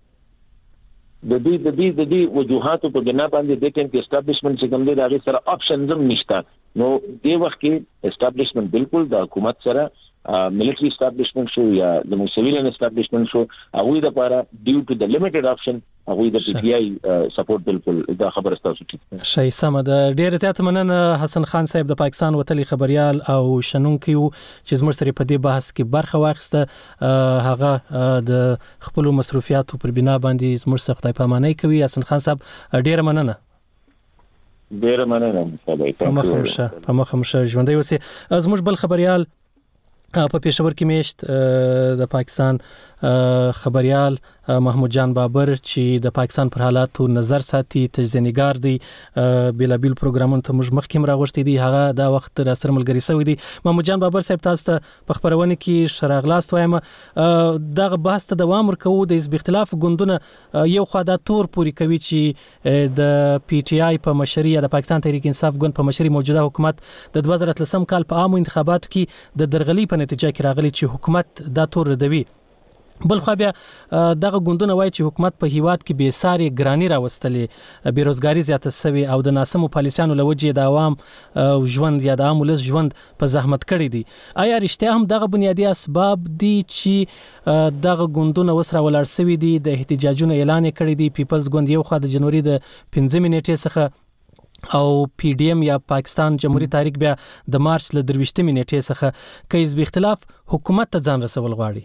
د دې د دې د دې وجوهاتو په بنا باندې د ټیم کې اسټابلیشمنت چې کوم دی دا غي سره آپشنز هم نشته نو د وخت کې اسټابلیشمنت بالکل د حکومت سره ملټری اسټابلیشمنت شو یا د سیویلین اسټابلیشمنت شو هغه د لپاره ډیو ټو د لیمیټډ آپشن هغه د پی ټی آی سپورټ بالکل دا خبره تاسو ټیک شي سم ده. ډیر زیات مننه حسن خان صاحب د پاکستان وتلی خبريال او شنونکي چې زموږ سره په دې بحث کې برخه واخیسته. هغه د خپل مصروفیاتو پر بنا باندې زموږ څخه خدای پاماني کوي. حسن خان صاحب ډیر مننه. ډیر مننه صاحب. په مخه په مخه ژوندۍ اوسئ. زموږ بل خبريال په پېښور کې میشت د پاکستان خبريال محمود جان بابر چې د پاکستان پر حالاتو نظر ساتي، تجزیه‌نګار دی، بیلابیل پروګرامونو ته موږ مخکې راغوښتي دي. هغه دا وخت را سره ملګری شوی دی. محمود جان بابر صاحب تاسو ته په خبرونه کې شراغلاست وایم. دغه بحث ته دوام ورکوو. د حزب اختلاف ګوندونه یو خوا دا تور پوری کوي چې د پی ټی آی په مشرۍ یا د پاکستان تحریک انصاف ګوند په مشرۍ موجوده حکومت د دوه زره اتلسم کال په عامو انتخاباتو کې د درغلي په نتیجه کې راغلی چې حکومت دا تور ردوي. بل خو بیا دغه ګوندونه وایي چې حکومت په هیواد کې بې ساري ګرانی راوستلې، بیروزګاری زیاته شوې او د ناسمو پالیسیانو لوجې د عوام ژوند یا د عام ولس ژوند په زحمت کړی دی. آیا رښتیا هم دغه بنیادی اسباب دي چې دغه ګوندونه وسره ولاړ شوي دي؟ د احتجاجونو اعلان کړی دی. پیپلز ګوند یو خوا د جنوري د پنځمې نیټې څخه او پی ډی ایم یا پاکستان جمهوریت تحریک بیا د مارچ ل درویشتمې نیټې څخه که حزب اختلاف حکومت ته ځان رسول غواړي.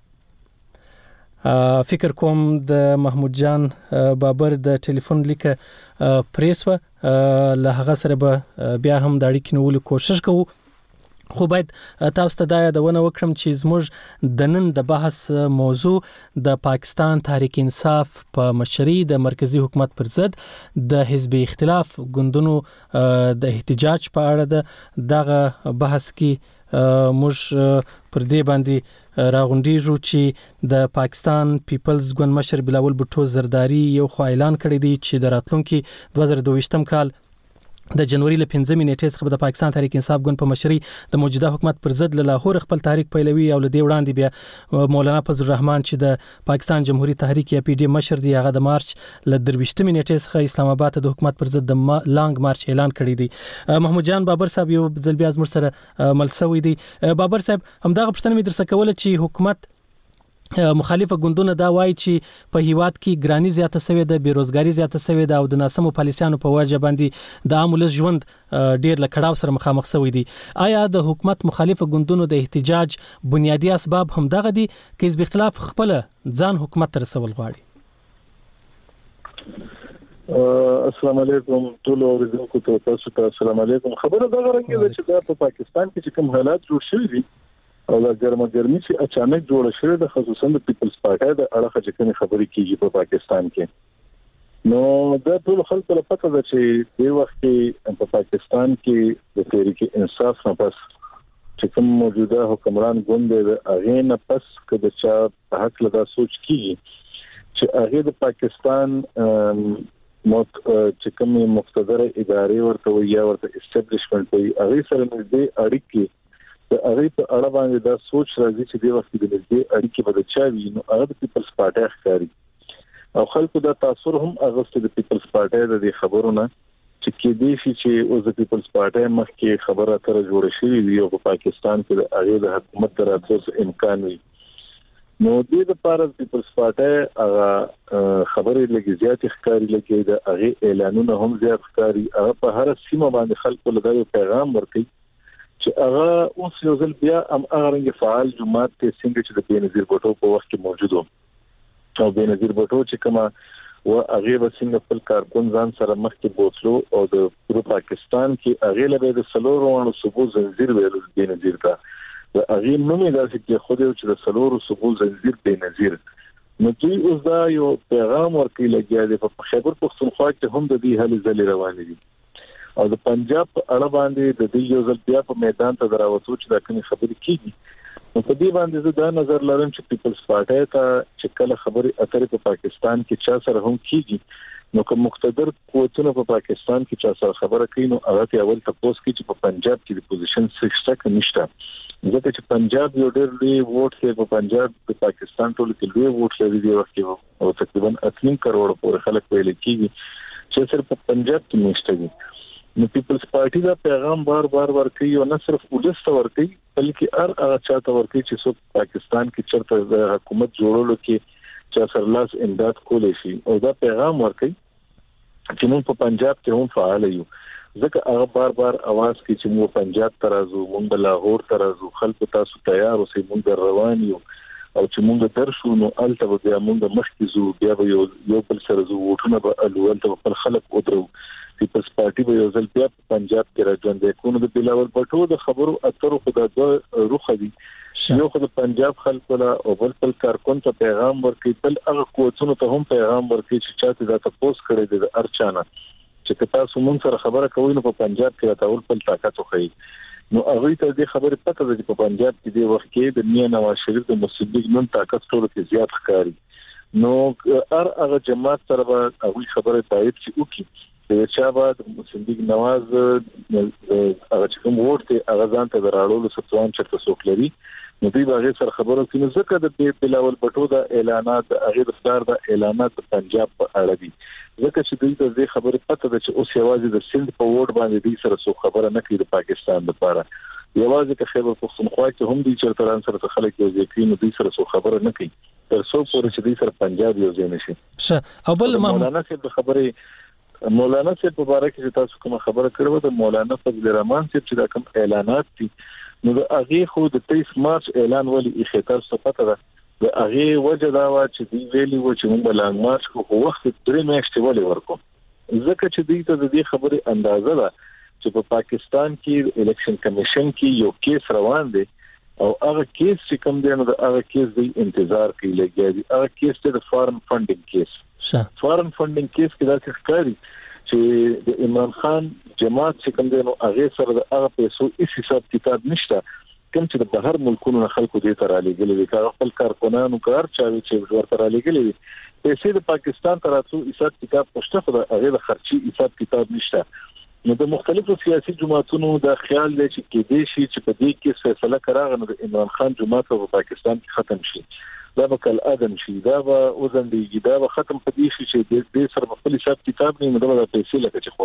فکر کوم د محمود جان بابر د ټلیفون لیک پریسو له هغه سره به بیا هم د اړیکې نیولو کوشش کوو. خو باید تاسو ته دا یادونه وکړم چې زموږ د نن د بحث موضوع د پاکستان تحریک انصاف په مشرۍ د مرکزی حکومت پر ضد د حزب اختلاف ګوندونو د احتجاج په اړه ده. دغه بحث کې موږ پر دې باندې راغونډیږو چې د پاکستان پیپلز ګوند مشر بلاول بوټو زرداری یو خو اعلان کړی دی چې د راتلونکي دوه زره دوه کال د جنوري ل پنځمې نیټې څخه د پاکستان تحریک انصاف ګوند په مشرۍ د موجوده حکومت پر ضد له لاهور خپل تحریک پیلوي او له دې وړاندې بیا مولانا فضل الرحمن چې د پاکستان جمهوریت تحریک یا پی ډی مشر دی هغه د مارچ ل درویشتمې نیټې څخه اسلام آباد د حکومت پر ضد د لانګ مارچ اعلان کړی دی. محمود جان بابر صاحب یو ځل بیا زموږ سره مل شوی دی. بابر صاحب همدغه پوښتنه مې درڅ کوله چې حکومت مخالفه ګوندونه دا وایي چې په هیواد کې ګرانی زیاته شوې ده، بیروزګاری زیاته شوې ده او د ناسمو پالیسیانو په وجه باندې د عام ولس ژوند ډیر له کړاو سره مخامخ شوی دی. آیا د حکومت مخالفه ګوندونو د احتجاج بنیادی اسباب هم دغه دي چې حزب اختلاف خپل ځان حکومت ته رسول غواړي؟ السلام علیکم ټول اوریدونکو ته تاسو ته السلام علیکم. خبره دا غواړم چې دا په پاکستان کې چې کوم حالات جوړ شوي دي او دا ګرمه ګرمي چې اچانک جوړ شوه د خصوصا د پیپلز پارټي د اړه چې کومې خبرې کیږي په پاکستان کې، نو دا ټول خلکو ته پته ده چې د وخت کې په پاکستان کې د تحریک انصاف نه پس چې کوم موجوده حکمران ګوند د هغه نه پس کده چې په حق لدا سوچ کیږي چې هغه د پاکستان موت چې کوم مقتدر ادارې ورته یا ورته اسټابلیشمنت وي هغه سره نږدې اړیکې د هغه په اړه باندې دا سوچ راځي چې د وخت د نږدې اړیکې به د چا وي، نو هغه د پیپلز پارټي ښکاري او خلکو دا تاثر هم هغه د پیپلز پارټي د خبرونه چې کې دي چې اوس د پیپلز پارټي مخکې خبره تر جوړه شوې وي او په پاکستان کې د هغه د حکومت دراتلو امکان وي، نو د دې لپاره د پیپلز پارټي هغه خبرې لګي زیات ښکاري، لګي د هغه اعلانونه هم زیات ښکاري، هغه په هر سیمه باندې خلکو له دا پیغام ورکړي چې هغه اوس یو ځل بیا هم هغه رنګ فعال جماعت ته څنګه چې د بېنظیر بوټو په وخت کې موجود وو او بېنظیر بوټو چې کومه و هغه به څنګه خپل کارکون ځان سره مخکې بوتلو او د پورو پاکستان کې هغه له د سلورو صوبو زنجیر ویل بېنظیر کا د هغه نومې داسې کې خو دې چې د سلورو صوبو زنجیر بېنظیر، نو دوی اوس دا یو پیغام ورکړي لګیا دی په خیبر پختونخوا کې هم د دې هلې ځلې روانې دي او د پنجاب اړه باندې د دې یو ځل بیا په میدان ته دراوځو چې دا کومې خبرې کیږي، نو په دې باندې زه دا نظر لرم چې پیپلز پارټي ته چې کله خبرې اترې په پاکستان کې چا سره هم کیږي، نو کوم مقتدر قوتونه په پاکستان کې چا سره خبره کوي نو هغه اول تاسو کې چې په پنجاب کې د پوزیشن سکسټه نشته، ځکه چې پنجاب یو ډېر لوی ووټ کې په پنجاب د پاکستان ټول کې لوی ووټ لري دی وخت کې او تقریبا اتنين کروڑ پورې خلک ویل کیږي چې صرف په پنجاب کې نشته دي، نو پیپلز پارټي دا پیغام بار بار ورکوي او نه صرف پولیس ته ورکوي بلکې هر هغه چاته ورکوي چې څوک پاکستان کې چرته د حکومت جوړولو کې چې سرلاس امداد کولای شي او دا پیغام ورکړي چې موږ په پنجاب کې هم فعال یو ځکه هغه بار بار आवाज کوي چې موږ پنجاب ته راځو موږ لاهور ته راځو خلکو تاسو تیار اوسئ موږ روان یو او چې موږ درشو نو الته بیا موږ مخکې زو بیا به یو یو بل سره زو وټونه به الول ته خپل خلک ودرو پیپلز پارټي به یو ځل بیا پنجاب کې راځي کوم د بلاول بټو د خبرو اترو خدای د روخ دي یو خو د پنجاب خلکو لا او بل بل کارکون ته پیغام ورکړي بل هغه کوڅونو ته هم پیغام ورکړي چې چاته دا تاسو کړی د ارچانه چې تاسو مونږ سره خبره کوئ نو په پنجاب کې راټول بل طاقت خو نو هغه ته د خبرې پته ده چې په پنجاب کې د وخت کې د میا نواز شریف د مصدق نن طاقت ټول کې زیات ښکاری نو ار هغه جماعت سره هغه خبره تایید چې وکي چې شابه د مصدق نواز هغه چې کوم ورته هغه ځان ته دراړو ستوان چرته څوک لري نو دوی باغې سره خبرو کې نو ځکه د بلاول بټو د اعلانات هغه د ستار د اعلانات د پنجاب په اړه دي ځکه چې دوی د دې خبرې پته ده چې اوس یوازې د سند په ووټ باندې دوی سره څو خبره نه کوي د پاکستان لپاره یوازې که خیبر پختونخوا کې هم دوی چرته ران سره خلک یو ځکه نو دوی سره څو خبره نه کوي تر څو پورې چې دوی سره پنجاب یو ځای نشي ښه او بل مولانا صاحب د خبرې مولانا صاحب په اړه کې تاسو کوم خبره کړو د مولانا فضل الرحمن صاحب چې دا کوم اعلانات دي نو د هغه خو د تیس مارچ اعلان ولې اخیتار صفته ده د هغه وجه دا و چې دی ویلي و چې موږ لانګ مارچ خو وخت درې میاشتې ولې ورکو ځکه چې دوی ته د دې خبرې اندازه ده چې په پاکستان کې الیکشن کمیشن کې یو کیس روان دی او هغه کیس چې کوم دی نو د هغه کیس دی انتظار کوي لګي دی هغه کیس د فارن فندینګ کیس فارن فندینګ کیس کې دا څه ښکاري چې د عمران خان جماعت چې کوم دی نو هغه سره د هغه پیسو هیڅ حساب کتاب نشته کوم چې د بهر ملکونو خلکو دې ته را لګلې دي کار خپل کارکونانو کار چاوي چې ورته را لګلې دي پیسې د پاکستان ته راتلو حساب کتاب پښته خو د هغه د خرچي حساب کتاب نشته نو د مختلفو سیاسي جماعتونو د خیال دی چې کې دې شي چې په دې کې فیصله کراغه نو د عمران خان جماعت په پاکستان کې ختم شي دا به کل ادم شي دا به وزن دی دا به ختم پدې شي چې د سر خپل حساب کتاب نه مدله پیسې لکه چې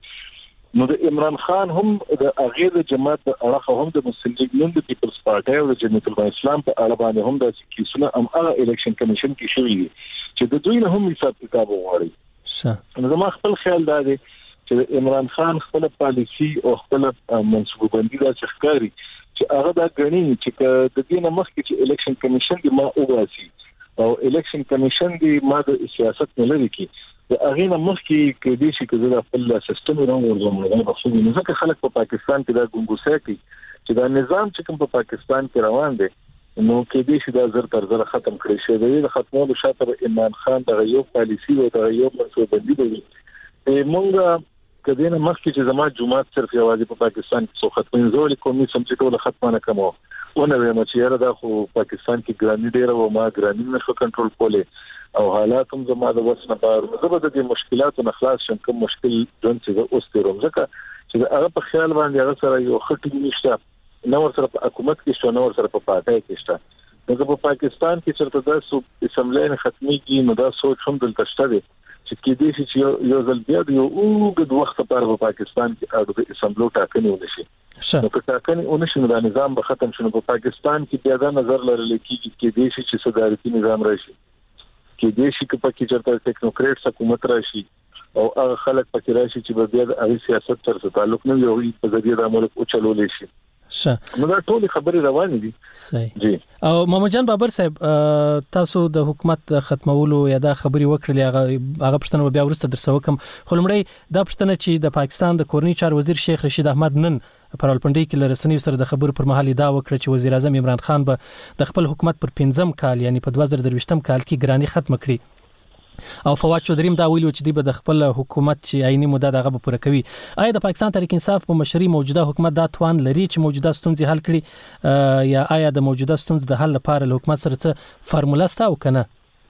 خورلې نو د عمران خان هم د هغه د جماعت د اړه هم د مسلمان نن د پیپلز پارټي او د جمعیت الاسلام په اړه باندې هم د کیسونه هم هغه الیکشن کمیشن کې شوی چې د دوی نه هم حساب کتاب وغواړي ښه نو زما خپل خیال دا دی چې عمران خان خپل پالیسی او خپل منصوبه بندي دا ښکاری چې هغه دا غني چې د دې نه مخکې چې الیکشن کمیشن دی ما اواسي او الیکشن کمیشن دی ما د سیاست نه لري کې د هغه نه مخکې کې دي چې د خپل سیستم رنګ ورزمه دا خو نه ځکه خلک په پاکستان کې دا ګونګوسه کوي چې دا نظام چې کوم په پاکستان کې روان دی نو کې دي چې دا زر تر زر ختم کړي شي د ختمولو شاته عمران خان د یو پالیسی او د یو منصوبه بندي دی مونږ کله نه مخکې چې زما جماعت صرف یوازې په پاکستان کې څو ختمین زولې کومې سم چې ټول ختمانه کومو ونه ویم چې یاره دا خو پاکستان کې ګرانی ډیره و ما ګرانی نشو کنټرول کولې او حالات هم زما د وسنه بار زبر د دې مشکلاتو نه خلاص شم کوم مشکل جون چې اوس تیروم ځکه چې هغه په خیال باندې هغه سره یو خټي نشته نو سره په حکومت کې شو نو سره په پاتې کې شته دغه په پاکستان کې چرته د سو اسمبلی خاتمي کې نو دا سوچ هم دلته شته چې کې دې چې یو ځل بیا یو اوږد وخت لپاره په پاکستان کې اړو د اسمبلی ټاکنې ونشي نو که ټاکنې ونشي نو د نظام به ختم شي په پاکستان کې بیا دا نظر لرل کېږي کې دې چې صدارتي نظام راشي کې دې چې په کې چرته ټیکنوکریټ حکومت راشي او هغه خلک پکې راشي چې بیا د سیاست سره تعلق نه وي په ذریعہ د ملک او چلولې شي ښه نو دا ټول خبرې روانې دي صحیح جی او محمد جان بابر صاحب تاسو د حکومت ختمولو یا د خبري وکړلې هغه هغه پښتنه بیا ورسته درسو کوم خلمړی دا پښتنه چې د پاکستان د کورنی چار وزیر شیخ رشید احمد نن پرالپنډي کې لرسنی سره د خبرو پر مهال دا وکړه چې وزیر اعظم عمران خان به د خپل حکومت پر پنځم کال یعنی په دوه زره درویشتم کال کې ګرانی ختم کړي او فواد چودري دا ویلو چې د خپل حکومت چې عیني مدته دغه به پوره کوي آیا د پاکستان تحریک انصاف په مشري موجوده حکومت دا توان لري چې موجوده ستونزې حل کړي یا آیا د موجوده ستونزې د حل لپاره له حکومت سره څه فارموله ستا او کنه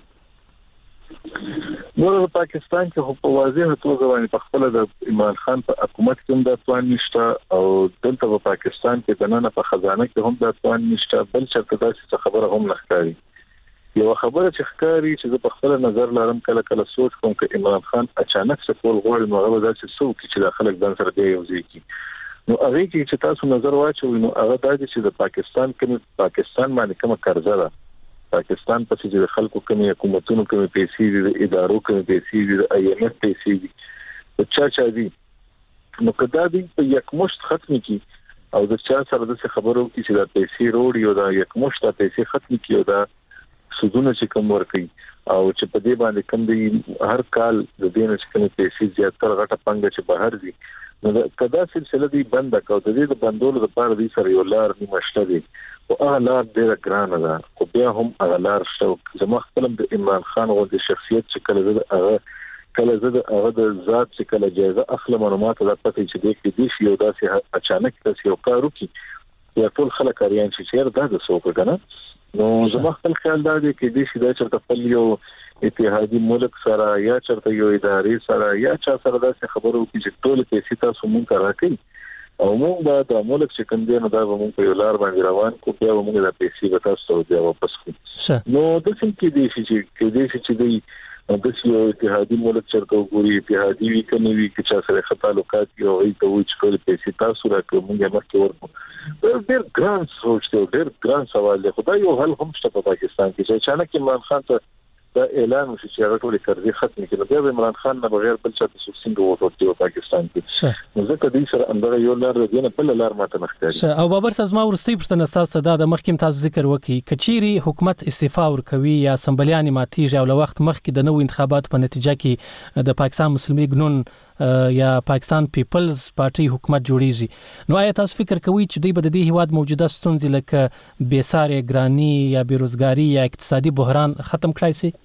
نو د پاکستان کې په واضح توګه باندې په خپل د عمران خان په حکومت کې د توان نشته او دلته په پاکستان کې د نن په خزانه کې هم د توان نشته بل څه داسې خبره هم نخکاری یو خبره چې ښکاری چې په خپل نظر لرم کله کله سوچ کوم چې عمران خان اچانک څه کول غواړي نو هغه داسې څوک چې د خلک ځان سره دی یو ځای نو هغه چې تاسو نظر واچوئ نو هغه د چې د پاکستان کې پاکستان باندې کومه قرضه ده پاکستان پسې چې خلکو کومې حکومتونو کومې پیسې دي د ادارو کومې پیسې دي د آی ایم ایف پیسې دي او چا چا دي نو کدا دي په یک مشت ختم کی او د چا سره د خبرو کې چې دا پیسې روړي او دا یک مشت پیسې ختم کی او دا سودونه چې کوم ورکي او چې په دې باندې کوم دي هر کال د دې چې کوم پیسې زیاتره غټه پنګه چې بهر دي نو کدا سلسله دي بند کاو د دې د بندولو لپاره دي سره یو لار نیمشته دي او هغه لار ډیره ګرانه ده خو بیا هم هغه لار شته زما خپل د عمران خان او د شخصیت چې کله د هغه کله زه د هغه د ذات چې کله جایزه اخلم معلومات د پته چې د دې شی یو داسې اچانک تاسو یو کار وکي یا ټول خلک اړین شي چې دا د څوک کنه نو زما خپل خیال دا دی چې د شي د چرته خپل یو اتحادي ملک سره یا چرته یو اداري سره یا چا سره د خبرو کې چې ټول پیسې تاسو مونږ راکړي او موږ به د ملک چې کوم دی نو دا به موږ په یو لار باندې روان کو بیا موږ د پیسې به تاسو ته واپس کوو نو د څه کې دی چې کې دی چې دی د یو اتحادي ملک چرته وګوري اتحادي وی کني وی چې چا سره خطا لوکات یو ای ته وچ کول پیسې تاسو راکړو موږ مخکې ورکو ډېر ګران سوچ دی ډېر ګران سوال دی خدای یو حل هم شته په پاکستان کې چې اچانک عمران خان ته دا اعلان وشي چې هغه ټول قرضې ختم کړي بیا عمران خان نه بغیر بل څه څه څنګه وټوټي په پاکستان کې نو ځکه دې سره اندغه یو لار دی نه بل لار ماته مخکې او بابر سازما ورستي پښتنه تاسو صدا د مخکیم تاسو ذکر وکي کچيري حکومت استعفا ورکوي یا سمبلیان ماتیږي او له وخت مخکې د نوو انتخابات په نتیجه کې د پاکستان مسلمي ګنون یا پاکستان پیپلز پارټي حکومت جوړیږي نو آیا تاسو فکر کوئ چې دوی به د دې هیواد موجوده ستونزې لکه بیسارې ګرانی یا بیروزګاری یا اقتصادي بحران ختم کړای شي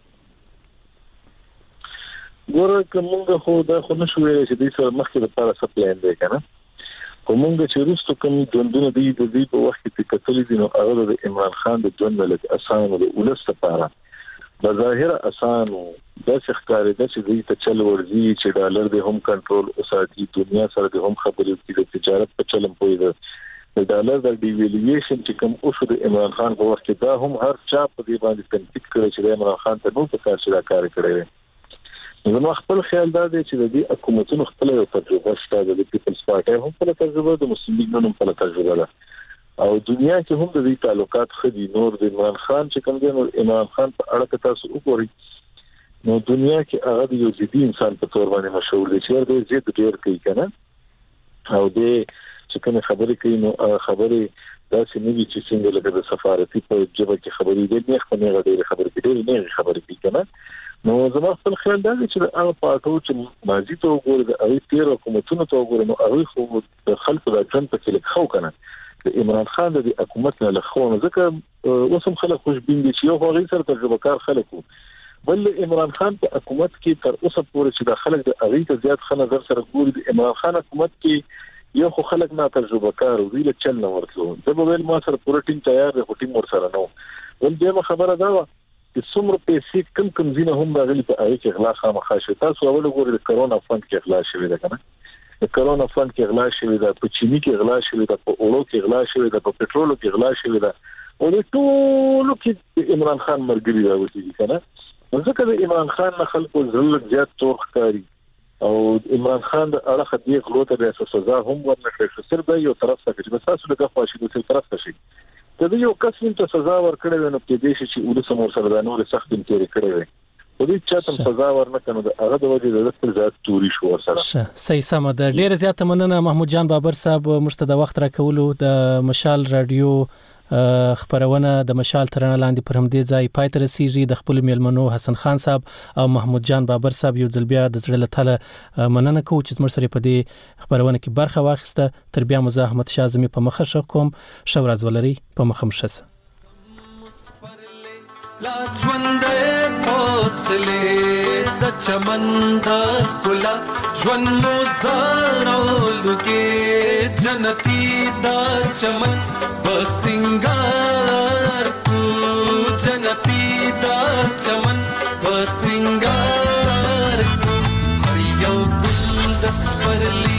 ګوره کومه خو دا خو نشو ویل چې د سره مخکې لپاره سپلاین دی کنه کومه چې روستو کوم دندونه دی د دې په وخت کې کتلې دي نو هغه د عمران خان د ژوند لکه اسانه د ولست لپاره بظاهر اسانه د ښکارې د چې د چل ورزي چې ډالر د هم کنټرول او ساتي دنیا سره د هم خبرې کې د تجارت په چلم پوي د ډالر د ډیویلیویشن چې کوم او شو د عمران خان په وخت کې دا هم هر چا په دې باندې تنقید کړی چې عمران خان ته نو په کار شي دا کار کړی نو خپل خیال دا دی چې د دې حکومتونو خپل یو تجربه شته د پیپلز پارټي هم خپل تجربه د مسلمانانو هم خپل تجربه ده او دنیا کې هم د دې تعلقات خدي نور د عمران خان چې کوم دی نو عمران خان په اړه تاسو وګورئ نو دنیا کې هغه یو ځدی انسان په تور باندې مشهور دی چې د زیات ډیر کوي کنه او د چې کوم خبرې کوي نو خبرې دا چې نوی چې څنګه لکه د سفارتي په جبه کې خبرې دي نه خو نه غوډه خبرې کوي نه خبرې کوي کنه نو زما خپل خیال دا چې هغه پاتو چې ماضي ته وګورئ د هغه تیر حکومتونو ته وګورئ نو هغه خو د خلکو د ژوند په کې لخوا کنه د عمران خان د حکومت نه لخوا نو ځکه اوسم خلک خوشبین دي چې یو هغه سره تجربه کار خلکو بل عمران خان په حکومت کې تر اوسه پورې چې د خلک د هغه ته زیات خنه نظر سره ګوري د عمران خان حکومت کې یو خو خلک نه تجربه کار ویل چل نه ورتلو د موبایل ما سره پوره ټیم تیار دی ټیم ور سره نو ول دې خبره دا چې څومره پیسې کم کم زینه هم راغلي په هغه کې اغلا خامخا شو تاسو اول وګورئ د کرونا فند کې اغلا شوی ده کنه د کرونا فند کې اغلا شوی ده په چینی کې اغلا شوی ده په اورو کې اغلا شوی ده په پټرولو کې اغلا شوی ده او د ټولو کې عمران خان مرګري راوځي کنه ځکه د عمران خان نه خلکو زړه زیات تور ښکاری او عمران خان د اړه خدي غلو ته د سزا هم ورنکړي شو سر به یو طرف ته چې تاسو دغه خواشي د طرف ته شي ته یو قسم ته سزا ورکړې نو کې دې شي چې ولسم ور سره د نور سخت انتری کړی وي او دې چاته سزا ورنکړو د هغه د وجې د خپل ذات توري شو ور سره صحیح سم ده ډیر زیات مننه محمود جان بابر صاحب مشته د وخت راکولو د مشال رادیو خبرونه د مشال ترانه لاندې پر همدې ځای پای ته رسیږي د خپل میلمنو حسن خان صاحب او محمود جان بابر صاحب یو ځل بیا د زړه له تله مننه کوم چې زموږ سره په دې خبرونه کې برخه واخیسته تر بیا مزاحمت شازمي په مخه شو کوم شو ورځ ولري په مخه مشسه لا ژوند حوصله د چمن د ګلا ژوند مو زارولو کې جنتی د چمن بسنگار کو جنتی د چمن بسنگار کو هر یو ګل د سپرلی